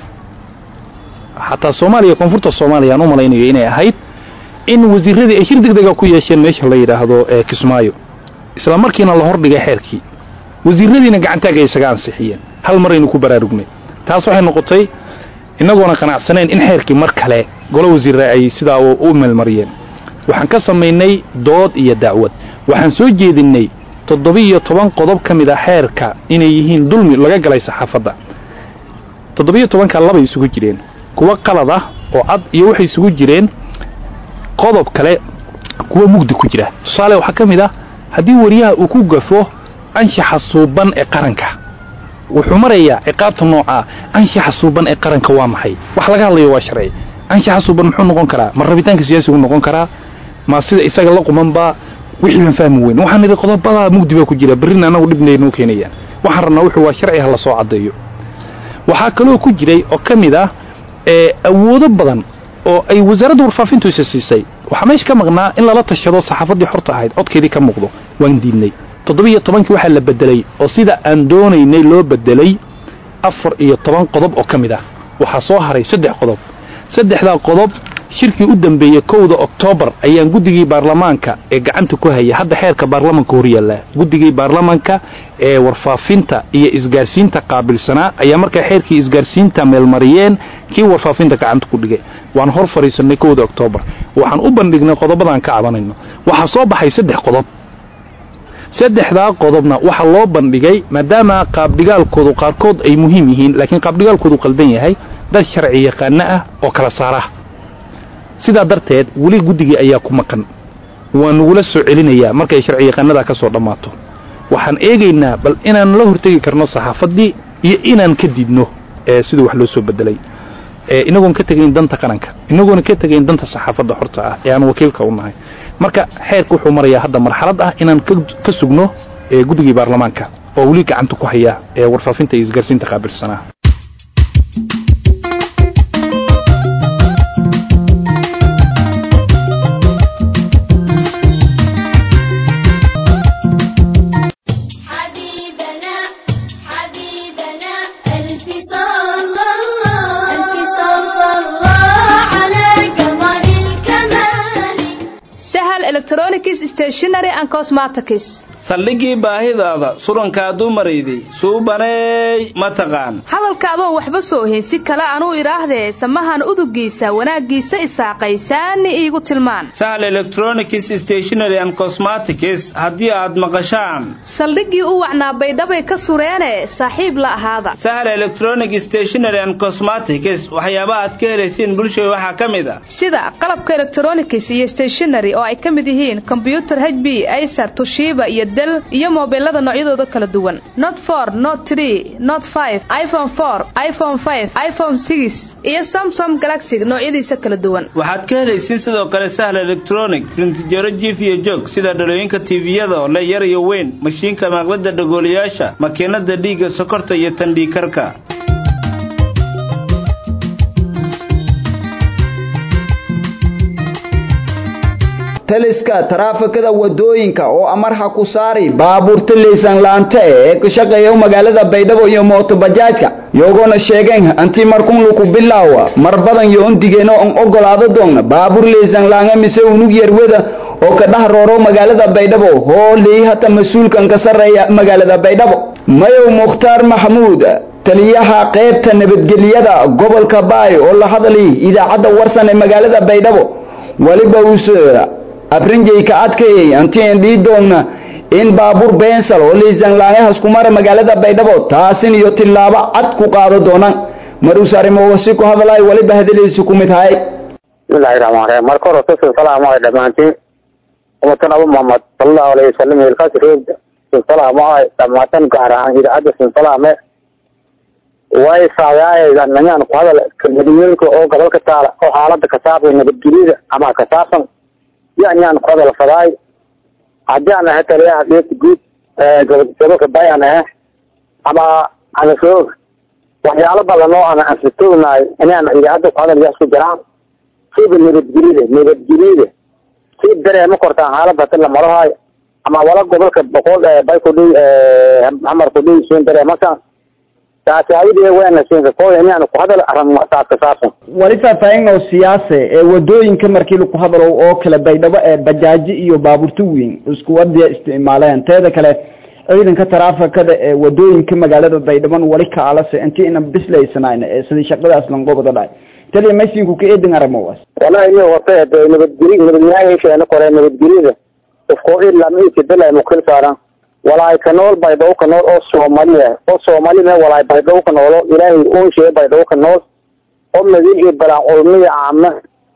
حتى Soomaaliya koonfurta Soomaaliya aan u malaynayo inay ahayd in wasiiradii ay shir degdeg ah ku yeesheen meesha la yiraahdo ee Kismaayo isla markiina la hordhigay xeerkii wasiiradiina gacantaaga isaga ansixiyeen hal mar inuu ku baraarugnay taas waxay noqotay inagoona qanacsaneen in xeerkii mar kale golo wasiirada ay sidaa u meelmariyeen waxaan ka sameynay dood iyo dacwad waxaan soo jeedinay toddoba iyo toban qodob kamid ah xeerka inay yihiin dulmi laga galay saxaafadda toddoba iyo toban ka laba isugu jireen kuwa qalad ah oo cad iyo waxay isugu jireen qodob kale kuwa mugdi ku jira tusaale waxa kamid ah hadii wariyaha uu ku gafo anshaxa suuban ee qaranka wuxuu marayaa ciqaabta nooca anshaxa suuban ee qaranka waa maxay wax laga hadlayo waa sharci anshaxa suuban muxuu noqon karaa mar rabitaanka siyaasiga uu noqon karaa ma sida isaga la qumanba wixii aan fahmi weyn waxaan niri qodobada mugdi ba ku jira barina anagu dibnayno keenayaan waxaan rabnaa wuxuu waa sharci la soo cadeeyo waxa kale oo ku jiray oo kamid ah ee awoodo badan oo ay wasaaradda warfaafintu siisay waxa meesha ka maqnaa in lala tashado saxaafadii xorta ahayd codkeedii ka muuqdo waan diidnay toddoba iyo toban waxa la bedelay oo sida aan doonaynay loo bedelay afar iyo toban qodob oo kamid ah waxa soo haray saddex qodob saddexda qodob shirkii u dambeeyay kowda Oktoobar ayaan guddigii baarlamaanka ee gacanta ku hayay hadda xeerka baarlamaanka hor yaala guddigii baarlamaanka ee warfaafinta iyo isgaarsiinta qaabilsana ayaa markaa xeerkii isgaarsiinta meel mariyeen kii warfaafinta gacanta ku dhigay waan hor fariisanay kowda Oktoobar waxaan u bandhignay qodobadan ka cabanayno waxa soo baxay saddex qodob saddexda qodobna waxa loo bandhigay maadaama qaab dhigaalkoodu qaarkood ay muhiim yihiin laakiin qaab dhigaalkoodu qaldan yahay dad sharci yaqaan ah oo kala saara sida darteed wali guddigii ayaa ku maqan waan nugula soo celinayaa markay sharci yaqaanada ka soo dhamaato waxaan eegaynaa bal inaan la hortagi karno saxaafadii iyo inaan ka didno ee sidoo wax loo soo bedelay ee inagoon ka tagayn danta qaranka inagoon ka tagayn danta saxaafadda xorta ah ee aan wakiilka u nahay marka xeerku wuxuu marayaa hadda marxalad ah inaan ka sugno ee guddigii baarlamaanka oo wali gacanta ku haya ee warfaafinta iyo isgaarsiinta qaabilsanaa electronics stationery and cosmetics saldhigii baahidaada surankaaduu marayday suubanay mataqaan hadalkaadoo waxba soo heysi kale anuu idhaahdee samahan udugiisa wanaagiisa isaaqaysaani iigu tilmaan Sahal Electronics Stationery and Cosmetics haddii aad maqashaan saldhigii u wacnaa baydhabay ka sureene saaxiib la ahaada Sahal Electronic Stationery and Cosmetics waxyaabaha aad ka helaysiin bulshada waxaa ka mid ah sida qalabka electronics iyo stationery oo ay ka mid yihiin computer H P Acer Toshiba iyo Dell iyo mobilada noocyadooda kala duwan Note four Note three Note five iPhone four iPhone five iPhone six iyo Samsung Galaxy noocyadiisa kala duwan waxaad ka helaysiin sidoo kale Sahal Electronic printjaro jiif iyo joog sida dhalooyinka T V-yada la yar iyo weyn mashiinka maqlada dhagooliyaasha makiinada dhiiga sokorta iyo tandhiikarka taliska taraafikada wadooyinka oo amarha ku saari baabuurta leesan laanta ee ka shaqeeya magaalada Baydhabo iyo mooto bajaajka iyagoo sheegeen anti markuu lagu bilaawa mar badan iyo ondigeeno on ogolaado doona baabuur leesan laanga mise unug yarwada oo ka dhaxrooro magaalada Baydhabo oo leeyahata mas'uulkan ka sareeya magaalada Baydhabo mayo Mukhtaar Maxamuud taliyaha qaybta nabadgelyada gobolka Baay oo la hadlay idaacada warsan ee magaalada Baydhabo waliba uu abrinjay ka adkeeyay antiin diidoona in baabuur beensal oo leesan laanga isku mar magaalada Baydhabo taasin iyo tilaabo cad ku qaado doonaan maruusarimo wasi ku hadlay waliba hadaleysu ku mid hay bismillahir rahmaanir rahiim marka hore salaamu alaykum dhamaantiin umatan abu muhammad sallallahu alayhi wasallam il qasrid salaamu alaykum dhamaantan gaaraan idaacada salaame way saayaydan nanyaan ku hadal kalmadiyeenka oo gobolka taala oo xaaladda ka saabsan nabadgelyada ama ka saabsan yaan ku hadal faday hadana hatariya hadii guud ee gobolka bayaan ah ama aan soo waxyaalo badan oo aan asitoonay inaan idaacada ku hadal yaasku jiraan sidii nabadgelyada nabadgelyada si dareemo kortaan xaaladda tan la marahay ama wala gobolka boqol ee bay ku dhig ee amar ku dhig soo dareemaka taasayidii weena soo ko inaan ku hadal aran masaafka saarsan waliba faa'iido siyaasi ee wadooyinka markii lagu hadalo oo kala Baydhabo ee bajaaji iyo baabuurta weyn isku wada isticmaalaan teeda kale ciidanka taraafikada ee wadooyinka magaalada Baydhabo wali ka alase intii inaan bisleysanayn ee sidii shaqadaas lan gobada dhaay taliya meesinku ka eedan aramawas wallahi iyo wata nabadgelyada nabadgelyada qoreen nabadgelyada qofko ilaa meesha dalay mukil saaran walaay kanool Baydhabo kanool oo Soomaaliya oo Soomaaliya walaay Baydhabo kanool ilaahay oo sheey Baydhabo kanool oo madin balan olmiya aama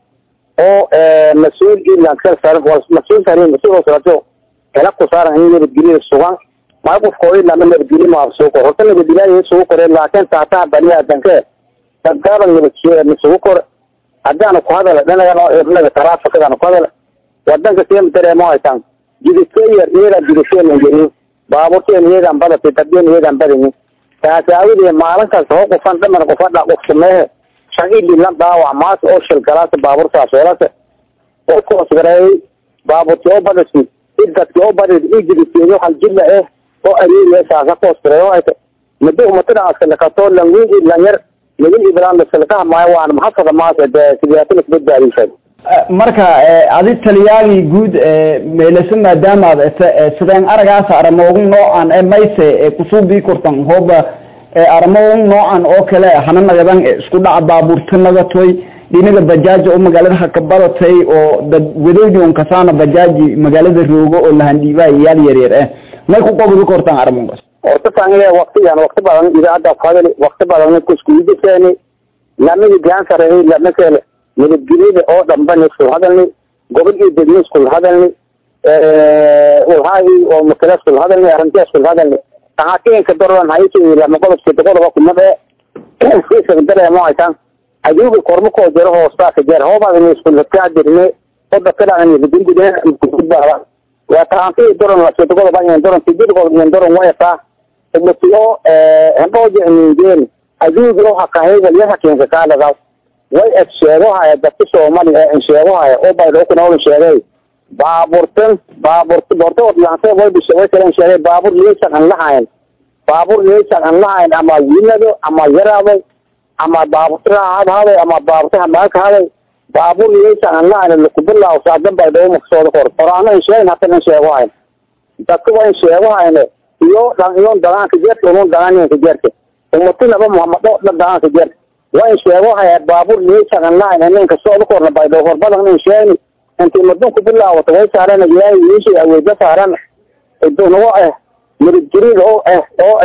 oo ee mas'uul ilaa ka saaran wal mas'uul saaran mas'uul saaran kala ku saaran in nabadgelyada sugan ma qofko ilaa nabadgelyada ma soo ko horta nabadgelyada soo koreen laakiin taata baniya danke dadka nabadgelyada soo kor hadana ku hadal dhanaga oo ibnaga taraafikada ku hadal wadanka teem dareemo ay tan jidkeeyar iyada jidkeeyar injineer baabuurteen iyadan badati dadeen iyadan badani taasawide maalinta soo qofan dhaman qof dhaq qof sameey shaqadii la daawac maas oo shil galaas baabuurta soolasa oo ku asgaray baabuurta oo badasi idadka oo badadi jidkeeyar hal jilla eh oo ariyo saasa ku asgaray ay madu umada askana ka soo langin ila yar midin ibran la salka ma waan maxasada maas ee siyaasada badbaadisay marka adi taliyagi guud ee meelasa maadaama sideen aragaas aramoogun noocan ee mayse ee kusuubii kortan hooba aramoogun noocan oo kale hananadan isku dhaca baabuurta nagatoy dhinaga bajaaja oo magaalada ka badatay oo dad wadooyin ka saana bajaaji magaalada roogo oo la handibay yaal yaryar eh may ku qobdi kortan aramogas oo tafaanaya waqtigan waqti badan idaacada qaadani waqti badan ku isku yiditeeni lamidi gaan sareey lamada nabadgelyada oo dhanban isku hadalni gobolkii degmo isku hadalni ee wahay oo mutala isku hadalni arrinta isku hadalni taakeen ka daran hay'adii lama qodobka degmada ku made si dareemo ay tan aduuga kormo ko jiro hoosta ka jar hooba in isku ka dirne oo dadka aan nabadgelyada ku baaha waa taantii daran la soo degmada baan daran sidii gobolka daran way taa oo ee hambooje injeen aduuga waxa ka hayga yaha keen ka kala way sheegahay dadka Soomaaliya ee sheegahay oo Baydhabo ku nool sheegay baabuurtan baabuurta boorto laanta way bishay kale sheegay baabuur leesan aan lahayn baabuur leesan aan lahayn ama wiilado ama yaraado ama baabuurta hada ama baabuurta marka hada baabuur leesan aan lahayn la ku bilaaw saadan Baydhabo ma soo kor qoraan sheegay haatan sheegahay dadku waa in sheegahayna iyo dhan iyo dagaanka jeerta oo dagaanka jeerta ummatinaba muhammado dagaanka jeerta waa in sheegahaya baabuur leeyahay online ninka soo korna baydo horbadan in sheegni intii madunku bilaawato way saarana ilaahay yeeshay aweeda saaran idoo ah nirjiriid oo ah oo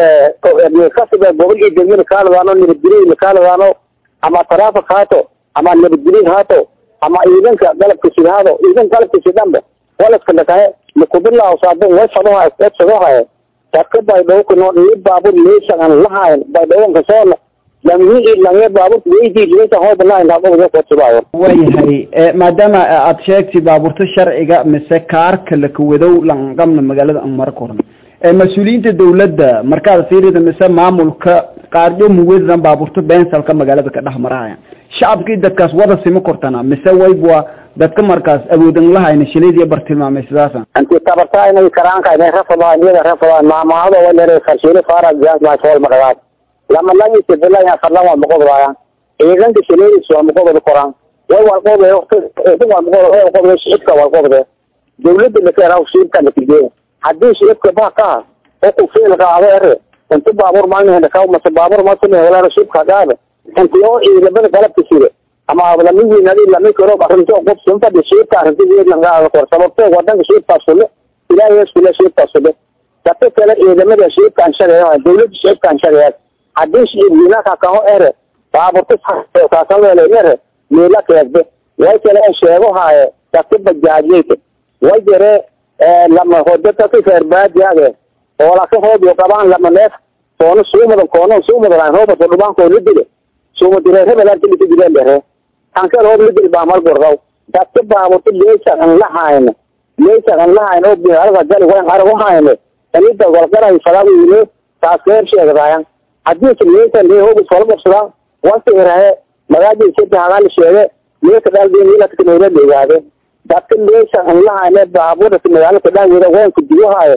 ee kasaba gobol iyo degmada kaaladaano nirjiriid kaaladaano ama tarafa qaato ama nirjiriid haato ama iidanka dalabka sidaado iidan dalabka sidamba wala kala tahay mukubilaa saabo way sabaha ay sabaha dadka baydo ku noo baabuur leeyahay lahayn baydo ka soo lamii laga baabuur leeyahay leeyahay hoob laan habo uga qotsibaayo wayahay maadaama aad sheegtay baabuurta sharciga mise kaarka la kuwadow lanqamna magaalada Amar Koran ee mas'uuliyiinta dawladda markaad fiirida mise maamulka qaardo muwadan baabuurta beensalka magaalada ka dhaxmaraya shacabkii dadkaas wada sima kortana mise wayba dadka markaas awoodan lahayn shiliid iyo bartilmaamay sidaas anti tabarta inay karaanka inay rafadaan iyaga rafadaan maamaado wala reefashile faara jaas ma soo magalaad lama lagu sidala ya farlama boqodaya iidanka shiliid soo boqod koraan way wal qodob ee waqti waa boqod qodob shicibka waa qodob dawladda la keenay shicibka la tigay haddii shicibka baa ka oo ku fiil qaado er inta baabuur maalin ka ma baabuur ma soo wala shicibka qaado inta oo iidan galabta sida ama wala min nadi la mi karo barinto qof sunta de shicibka arrintii la qaado kor sababtoo wadanka shicibka soo ilaahay isku shicibka soo dadka kale iidamada shicibka aan shaqeeyo dawladda shicibka aan shaqeeyo haddii shicibina ka ka oo er baabuurta ka ka leeyahay meela keegbe way kale sheego haaye dadka bajaajiyay way jare lama hodata ka farbaadiyade oo la ka hoobiyo qabaan lama neef toona suumada koona suumada aan hooba dhubaan ko lidile suumada direere balaan tilid dileen dheere aan ka hoob lidil baa mal gordaw dadka baabuurta leeysan aan la haayna leeysan aan la haayna oo biyaarada gal waan arag haayna tanida walqaray falawiino taaseer sheegayaan haddii leeysan lee hoob soo qabsada waqti iraahe magaajii sida hagaal sheege leeysan dalbeen ila ka meelo leeyahay dadka leeysan aan la haayna baabuurta magaalada ka dhaawada waan ku diyahay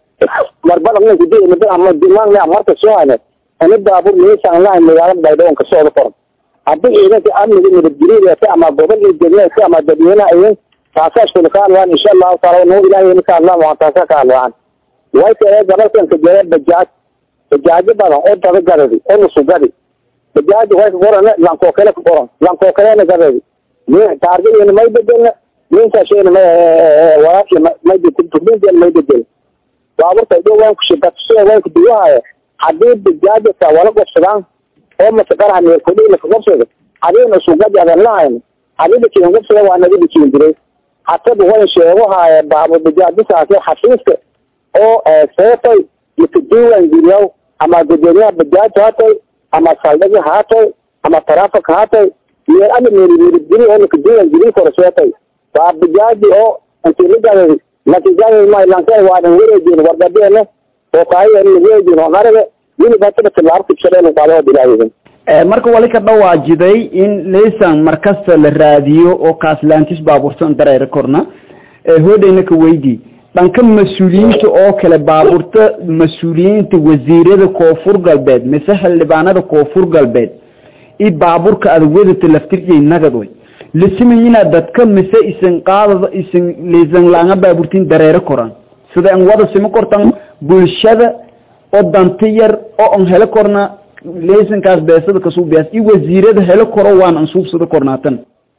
marbadan ku diyahay mid ama dimaan la marka soo hayna ana baabuur leeysan aan la haayna magaalada baydoon ka soo qoran haddii iidanka amniga midabgeliya ama gobol iyo degmada ama dadweynaha ay taasas ku kaalmaan insha Allah taala noo ilaahay in ka Allah waa taasa kaalmaan way kale gabartan ka jeeya bajaaj bajaaj badan oo daba garadi oo sugadi bajaaj way qoran lan ko kale qoran lan ko kale garadi ni taargeena may bedelna ni ka sheena may walaaki may bedel may bedel baaburta waan ku shaqad soo waan ku diyahay haddii bajaaj ka wala qofsadaan oo ma taqaraan ee ku dhigay ku qabsado hadii sugadi adan lahayn hadii kiin qabsado waa naga dikin jiray hatta way sheego haaye baabu bajaaj saaka xafiiska oo seetay mutadiwan giriyow ama gudoomiyaha bajaaj haatay ama saldhiga haatay ama taraafik haatay iyo ama meel meel giri oo ku diiwan giri kor seetay waa bajaaj oo intii la gaaday natiijada ma ilaanka waa dhan wareejin wardadeena oo taayir la wareejin oo qarabe wili baad ka laabto shaqada qaado bilaaween ee marka wali ka dhawaajiday in leesan markasta la raadiyo oo kaaslaantis baaburtan dareere korna ee hoodayna ka weydii dhanka mas'uuliyiinta oo kale baaburta mas'uuliyiinta wasiirada koonfur galbeed mise xildhibaanada koonfur galbeed i baaburka adawada laftirjay nagadoy lisimayina dadka mise isin qaadada isin leesan laanga baaburtin dareere koran sida aan wada sima kortan bulshada oo dantiyar oo aan helo korna leesan kaas beesada ka suubiyaas i wasiirada helo koro waan aan suubsada kornaatan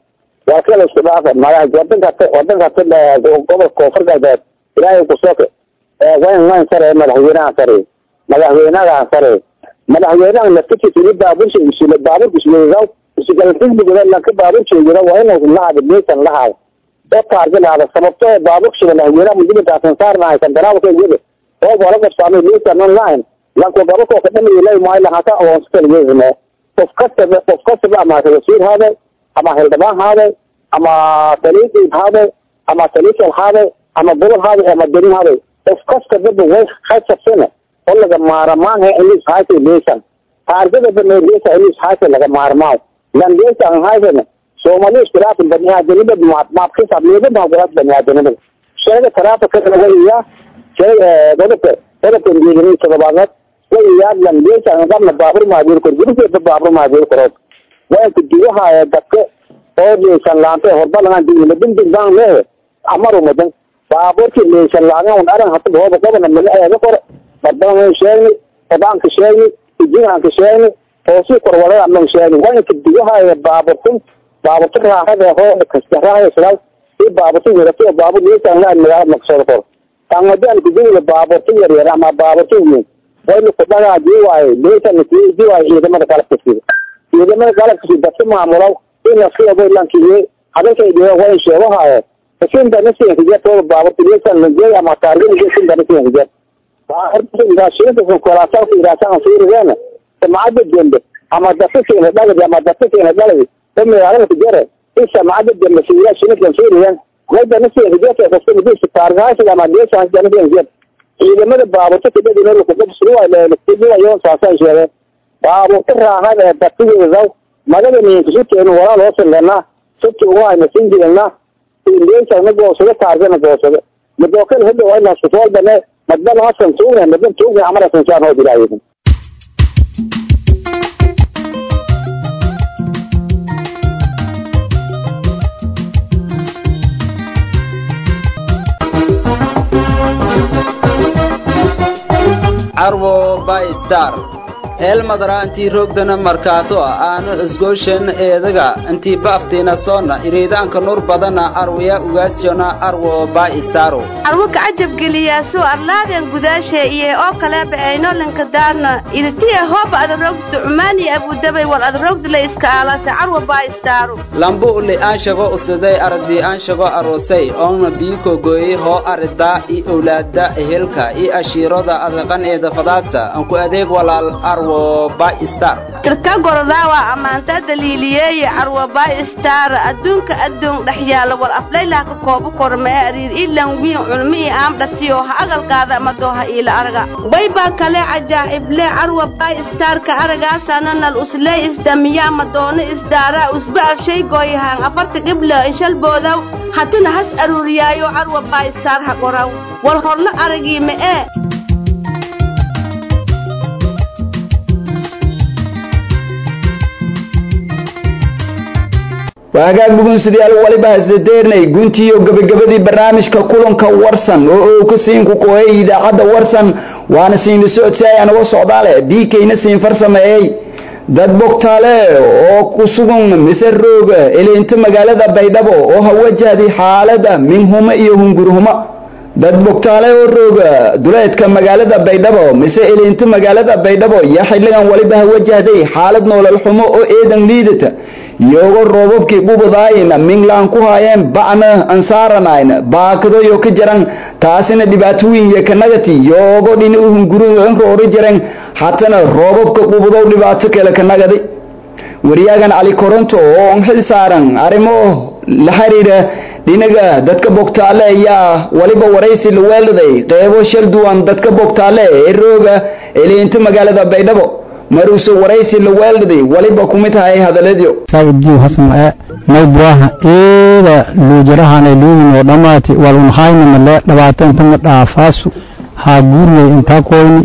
waa kala isku dhaafay magaca wadanka wadanka gobol koonfur galbeed ilaahay ku soo ee waan waan sare madaxweynaha sare madaxweynaha sare madaxweynaha laftiisa baaburka isla baaburka isla isla xisbiga la ka baaburka jira waa inuu la hado leesan la hado oo taarganaada sababtoo baaburka madaxweynaha muddo taasan saarnaa kan daraabka yada oo wala qabsaamay leesan online la ko gabo ko ka dhamay ilaa ma ilaha ta oo iskaliyeen qof kasta qof kasta ama wasiir hada ama xildhibaan hada ama taliye hada ama taliye hada ama gobol hada ama degmo hada qof kasta dad way khasabsana oo laga maarmaan ee inuu saayay leesan taargada bana leesan inuu saayay laga maarmaan lan leesan hayna Soomaaliya istiraaf bani'aadamada ma ka sameeyay baa bani'aadamada sheega taraafka ka wariya sheega dadka dadka injineer sababaad way yaadlan leesan qabna baabur ma jiro kor gudubta baabur ma jiro kor way ku diyaha dadka oo leesan laanta horbalan dib dib baan leh amaru madan baabuurkii meeshan laana un aran hata booba qabana magaceeda qor badaan sheegni badaan ka sheegni ijaan ka sheegni toosi kor wala ama sheegni waa ka digaha baabuurkun baabuurka raahada hoo kasta raahada salaad ee baabuurka yarato baabuur meeshan la magaalada maqsad qor tamadaan ku diga baabuurka yar yar ama baabuurka weyn way ku dhagaa jiwaay meeshan ku jiwaay ciidamada kala xisaab ciidamada kala xisaab dadka maamulo in la fiiro lankii hadalka ay way sheegahay لكن ده نفسي انفجار طول بابا تليسان من جاي اما تارجين جيسين ده نفسي انفجار فأخرت إذا شئت في الكراسان في راسان في رجانا ثم عدد جنبه اما دفكي من البلد اما دفكي من البلد ثم يعلم تجاره إيسا ما عدد جنب سيئات شنك في رجانا وإذا نفسي انفجار فأخرت ديس التارجات لما ديسان ده نفسي انفجار إذا ماذا بابا تكي بدي نرو كتب سلوة لكتبوا يوم ساسان شوية بابا ترى هذا دفكي وزاو ماذا من ينكسوك انه وراء الوصل لنا سبت هو نسينجي لنا ليش أنا جوسة كارجنا جوسة مدوكل هذا وين السؤال بنا مدن أصلا سوونه مدن سوونه عمله سنشان هو بدايته عرو باي ستار هل مدرا انتي روغدنا مركاتو آنو اسغوشن ايدغا انتي بافتينا سونا إريدان كنور بدنا أرويا اغاسيونا أرو باي ستارو أرو كعجب قلياسو أرلادين قداشي إيه او كلاب عينو لنكدارنا إذا تيه هوب أدروغد عماني أبو دبي والأدروغد لإسكالات أرو باي ستارو لامبو اللي آنشغو أسدي أردي آنشغو أروسي اون بيكو قوي هو أردا إي أولادا إهلكا إي أشيرو دا أدقان إيدا فداسا انكو أديق والال أرو باي ستار تركا غرداوا امانتا دليليه عرو باي ستار ادونك ادون دحيال والافليلا كوب كورمه ارير الا وين علمي ام دتيو اقل قاده مدوها الى ارغا باي با كله عجائب له عرو باي ستار كارغا سنن الاسلي اسدميا مدون اسدارا اسبع شيء غويهان افرت قبل ان شل بودو حتنا حس اروريايو عرو باي ستار حقراو والخرل ارغي ما waagaag bugunsidayaal waliba isla deernay guntiyo gabagabadii barnaamijka kulanka warsan oo uu ka siin ku kooyay idaacadda warsan waana siin socodsiay anaga socdaale biikayna siin farsameeyay dad bogtaale oo ku sugan misar rooga eleenta magaalada Baydhabo oo hawajahdi xaalada minhuma iyo hungurhuma dad bogtaale oo rooga duleedka magaalada Baydhabo mise eleenta magaalada Baydhabo ya xilligan waliba hawajahday xaalad nolol xumo oo eedan liidata yogo roobabkii bubadaayna minglaan ku haayeen bacna ansaaranayna baakado yo ka jaran taasina dhibaatooyin iyo kanagati yogo dhin u hungurun roori jaran hatana roobabka bubadow dhibaato kale kanagaday wariyagan Ali Koronto oo xil saaran arimo la xiriira dhinaga dadka bogtaale ayaa waliba waraysi la weelday qeybo shil duwan dadka bogtaale ee rooga eleenta magaalada Baydhabo maruuso waraysi la weelday waliba kumid tahay hadaladyo saayibdi hasan ee maybuaha eeda luujarahan luuyin oo dhamaati walun hayna mala dhabaatan tan dhaafaasu ha guurnay inta kooni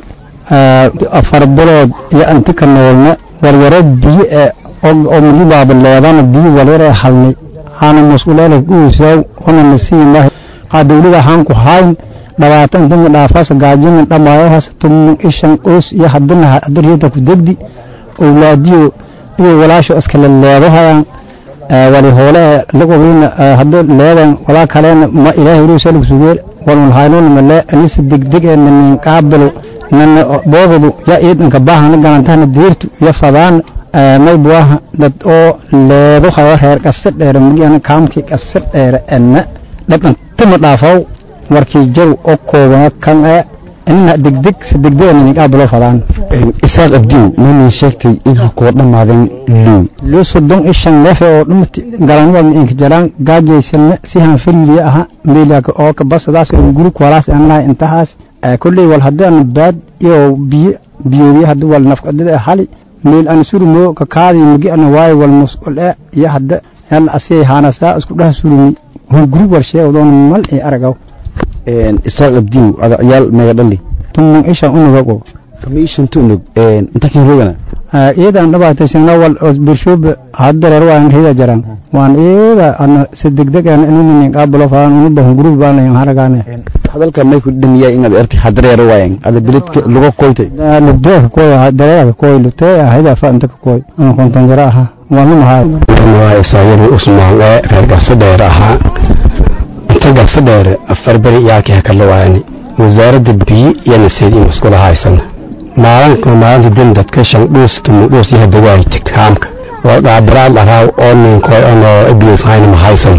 afar bilood iyo anti ka noolna waryaro biyo ee oo milibaab leedan biyo walere halnay ana mas'uulada guusaw ona nasiima qadawliga han ku hayn dhabaatan tan dhaafaas gaajin dhamaayahas tum ishan qoys iyo hadana adariyada ku degdi awlaadiyo iyo walaasho iskala leedahay wali hoole lagu weyn hadda leedan wala kaleena ma ilaahay uu soo sugeer walun haynoon mala anis degdeg ee min qaabilo nan boobadu ya eedanka baahan garantaana deertu ya fadaan may buaha dad oo leedo xawar heer qasad dheer magana kaamki qasad dheer anna dhaban tama dhaafaw warkii jaw oo kooban kan ee inna degdeg si degdeg in qaabilo fadaan isaaq abdiin ma sheegtay in ha ku dhamaadeen loo loo sodon ishan neef oo dhumti garan wal in jaraan gaajaysan si han firiye aha meelaga oo ka basadaas oo guri kwalaas anna intaas kulli wal hadan baad iyo biyo biyo hadu wal nafqadada hali meel aan surmo ka kaadi magi ana waay wal mas'uul ya hadda yal asii hanasa isku dhaha surmi hor guri warshay oo mal ee aragaw een isaaq abdiin ada ciyaal meega dhali tum isha unugo kamishan tunug een inta ka roogana iyadan dhabaataysan wal osbirshub hadda waan hida jaran waan iyada ana si degdeg ah inuu qaablo faan uu bahan group baan leeyahay haragaane hadalka may ku dhamiyaa in aad arti hadreer waayeen ada biladka lagu qoytay lugdo ko hadreer ko lutay hayda faanta ko ama konton jara aha waan mahay waa saayir usmaan ee reer gasadheer aha inta gasadheer afar bari yaakii kala waayeen wasaaradda biyo iyo nasiid musqula haysan maalinka maalinta din dadka shan dhus tumu dhus iyo dagaayta kaamka waa dhaabaraal araaw oo nin kooy oo abiyas hayna ma haysan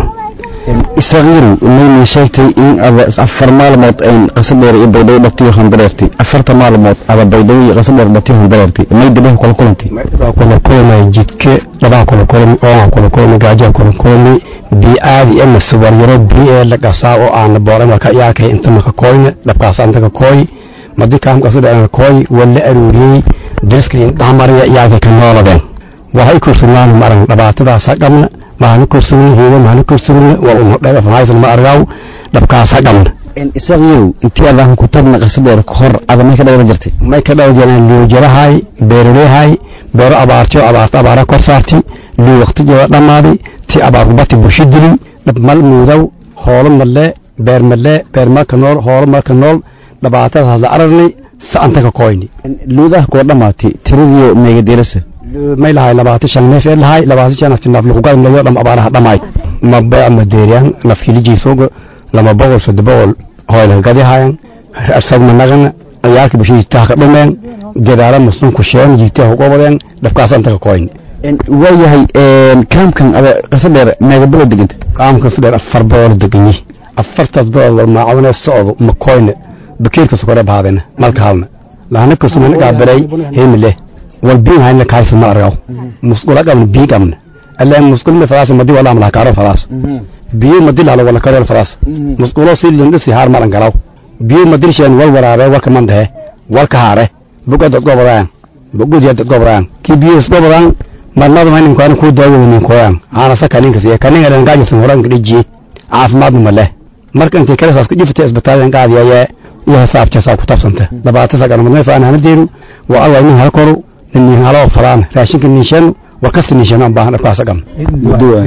isagiru inay sheegtay in afar maalmood ay qasadeer iyo baydhabo dhatiyo handareertay afarta maalmood aba baydhabo iyo qasadeer dhatiyo handareertay may dibay kala kulantay waa kala kulmay jidke laba kala kulmay oo kala kulmay gaajo kala kulmay bi'aadi ama sawir yaro bi'ee la qasaa oo aan booran marka yaakay inta marka kooyna dabkaas anta ka kooy madii kaam qasadeer kooy wala aruuriyay diskriin dhamaraya yaakay ka nooladeen waxay ku sugnaan maran dhabaatadaas qabna maana ku sugnaan heedo maana ku sugnaan waa uu dheer fahaysan ma argaw dabkaas qabna in isagiyo intii aad ku tabna qasadeer ka hor adama ka dhaw jirtay may ka dhaw jiraan liyo jarahay beeraleehay beero abaarto abaarta abaara kor saarti liyo waqtiga dhamaaday ti abaar bati bushidili dab mal muudaw hoolo malle beer malle beer marka nool hoolo marka nool dhabaatadaas la ararnay saanta ka kooyni luudaha ko dhamaatay tiradiyo meega dirasa may lahay labaatan shan neef ee lahay labaatan shan afti naf lagu gaad malayo dham abaaraha dhamaay ma baa ma deeriyaan naf hilijiisooga lama boqol saddex boqol hooyla gadihayan asag managana ayaarka bishii taaka dhumeen gadaala muslim ku sheen jiitay ugu wadeen dhabkaas anta ka kooyn in wayahay een kaamkan ada qasadeer meega bilo deganta kaamkan qasadeer afar boqol deganyi afartaas boqol ma caawina socdo ma kooyn bakiirka sokore baadena malka halna laana ku sunan gaabaray heemile والبين هاي لك هاي سمع رأو مسؤول أقام بيك أمن ألا مسؤول من فراس مدي ولا من هكارو فراس بيو مدي على ولا كارو فراس مسؤول صير لندس هار مالن كلاو بيو مدي شيء وال ورابه وكمان ده والكهارة بقى تقبران بقى جد تقبران كي بيو تقبران ما نادم هاي نكون كود داوود من كوام أنا سكانين كسيه كانين أنا قاعد يسمعون كريجي عارف ما بمله مركن تكرس أسكت جفت أسبتال قاعد يا وحساب جساب كتاب سنته لبعض تسأل من فأنا هنديرو والله إنه هالكرو إني هلا فران راشين كنيشان وكسر نيشان أم باه نفاس أقام. دوا.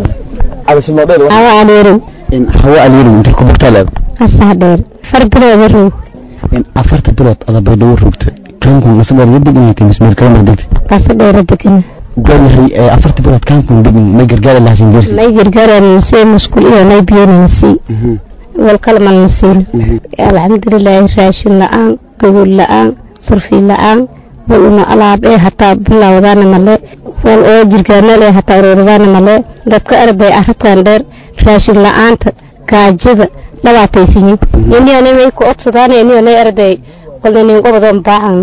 على سما بيرو. هوا عليرو. إن هوا عليرو أنت كبر طلب. أصحابير. فربنا يرو. إن أفرت بلوت على بدور ربط. كم كون مسمار يدك إني تمسمير كلام رديت. كسر ردك إنه. قال هي أفرت بلوت كم كون دقن ما يرجع الله سنجرس. ما يرجع المسي مسؤولية ما يبين المسي. والكلام المسير. الحمد لله راشين لآن قبول لآن صرفي لآن. وأنا ألعب إيه حتى بلا وذانا ملء والأوجر كامل إيه حتى وذانا ملء دك أربع أحد دير راشين لأنت كاجد لا تيسيني إني أنا ما يكون أتصداني إني أنا أربع قلنا نقول بدون باعن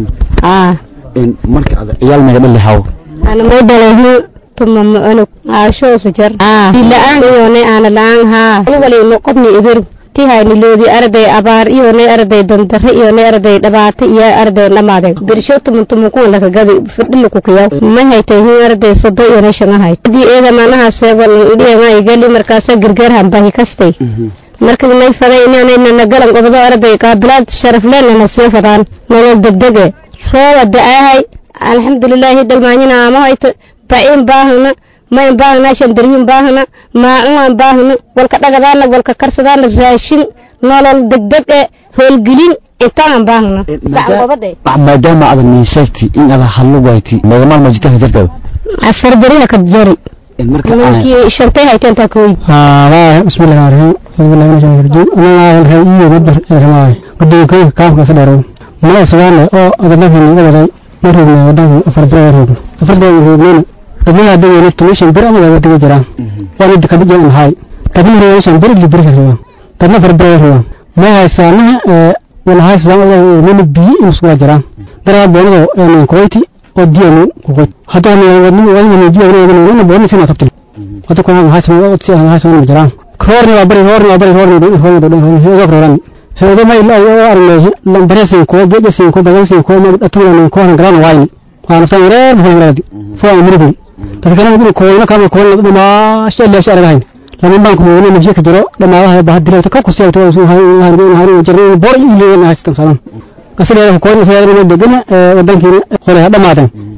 آه إن مركز هذا يال ما يقبل حاو أنا ما بلاه ثم أنا عاشوا سجر آه لأن إني أنا لأن ها أولي نقبني إبر تيها نلودي أرضي أبار إيوني أرضي دندر إيوني أرضي دباتي إيا أرضي نماذج برشوت من تمكون لك قادي فردلك كيو ما هي تيهي أرضي صدق إيوني شنهاي دي إذا ما نهاب سيبال إليه ما يقالي مركاسة قرقرها باهي كستي مركز ما يفضي إني أنا إنا نقلن قبضو أرضي كابلاد شرف لنا نصيفتان نولو دقدقي شو الدعاهي الحمد لله دلمانينا ما هي بعين باهنا ما ينبغي شن دريم باهنا ما عمان باهنا والكتاجدان والككرسدان الراشين نال الدقدق هو الجلين إنتان باهنا. ما دام على النيشتي إن هذا حلو بيتي ما دام ما جيته جرته. أفردرينا كتجري. المركب أنا شرطي هاي كنت أكوي. آه بسم الله الرحمن الرحيم أنا جاي أرجو أنا الحين يقدر الحماية قد يكون كام كسره ما سواه أو هذا ما في نقطة مرة ودان أفردرينا أفردرينا تبغى هذا ينستميشن برا ما يبغى تجرا وانا دكتور جان هاي تبغى ينستميشن برا اللي برا هو تبغى فربرا هو ما هاي سنة ولا هاي سنة من بي مسوا جرا ترى بينه أنا كويتي وديانو كويت حتى أنا وانا وانا نجي وانا وانا وانا بوني سنة تبتل حتى كنا هاي سنة وتسي هاي سنة جرا كورني وبري كورني وبري كورني وبري كورني وبري هذا فران هذا ما إلا يوارنه لما بريسين كوا جيسين كوا بعيسين كوا ما أتونا كوا جرا واين أنا فايرر فايرر فايرر تذكرنا نقول كوينا كم كوينا ما شاء الله شاء الله لما بانك مونا نجيك جرو لما هذا بعد دلوقتي كاكو سير تو هاي هاي هاي جرو بوري اللي أنا هستم سلام كسر كوينا سير من الدنيا ودان كنا خلها هذا ما دام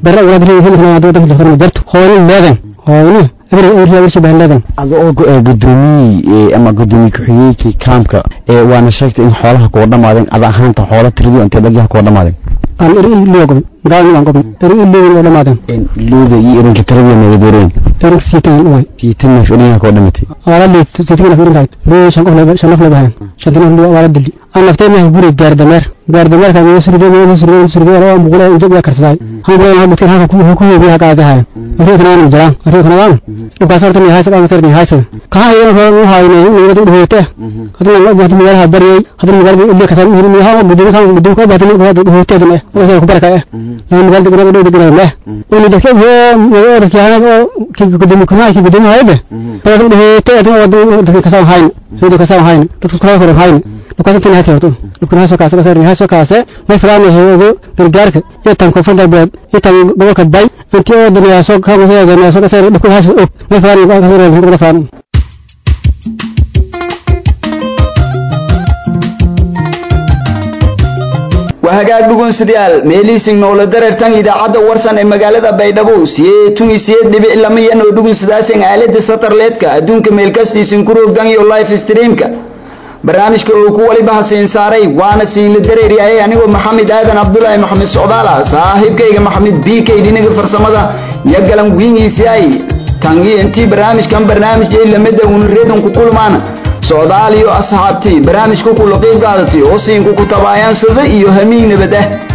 برا ولاد ريو هل هنا دودك دكتور مجرد هون لادن هون أبري أبري أبري شبه لادن هذا أو قدومي أما قدومي كحييكي كامك وأنا شايفت إن حولها كورنا مادين هذا أهان تحولها تريدو أنت بجيها كورنا مادين أنا أريد اللي يقول قال لي عنكم أريد اللي يقول ما دام لوذا يرين كتربية ما يدورين أريد سيتين واي سيتين في الدنيا كورنا متي على اللي سيتين في الدنيا لو شنقف له شنقف له بهاي شنقف له على الدلي أنا أفتح من بوري دار دمر دار دمر كان يسرد يسرد يسرد أنا بقول إنت بيا كرسلاي هم بقول هم بكره هم كم كم بيا كذا هاي أريد أنا نجرا أريد أنا وان وكسر تني هاي سبعة مسر هاي سب كها يوم هو هاي نيجي نيجي تقول هوته هذا اللي بعد مياه هبري هذا اللي بعد اللي كسر اللي مياه بدو كسر بدو كسر بعد اللي هوته ده وزي كبر كاه لما قال تقول بدو تقول له واللي ده كيف هو هو كيان كي قدام كنا كي قدام هاي ده بعد اللي هوته ده بدو كسر هاي بدو كسر هاي بدو كسر هاي لكن تني هسه تو لكن هسه كاسه كاسه ري هسه كاسه ما فلان هو هو ترجعك يتم كفن ده يتم بقولك باي انت الدنيا سو كم هي الدنيا سو كاسه لكن هسه ما فلان ما فلان وهجاك بقول سديال ميلي سينول دررتان إذا عدا ورسان المجالات بيدبو سيه توني سيه دبي إلا مية نو بقول سداسين عائلة السطر ليتك أدون كميلكستي سينكرو داني اللايف ستريمك برنامج كل كوالي بحسين ساري وانا سين للدريري أي يعني هو محمد آدم عبد الله محمد سعدالة صاحب كي محمد بي كي دينك فرسمة يقلم ويني سياي تانجي انتي برنامج كم برنامج جاي لمدة ونريدهم كل معنا سعدالي أصحابتي برنامج كل قيب قادتي وسين كل تبايان صدق يهمين بده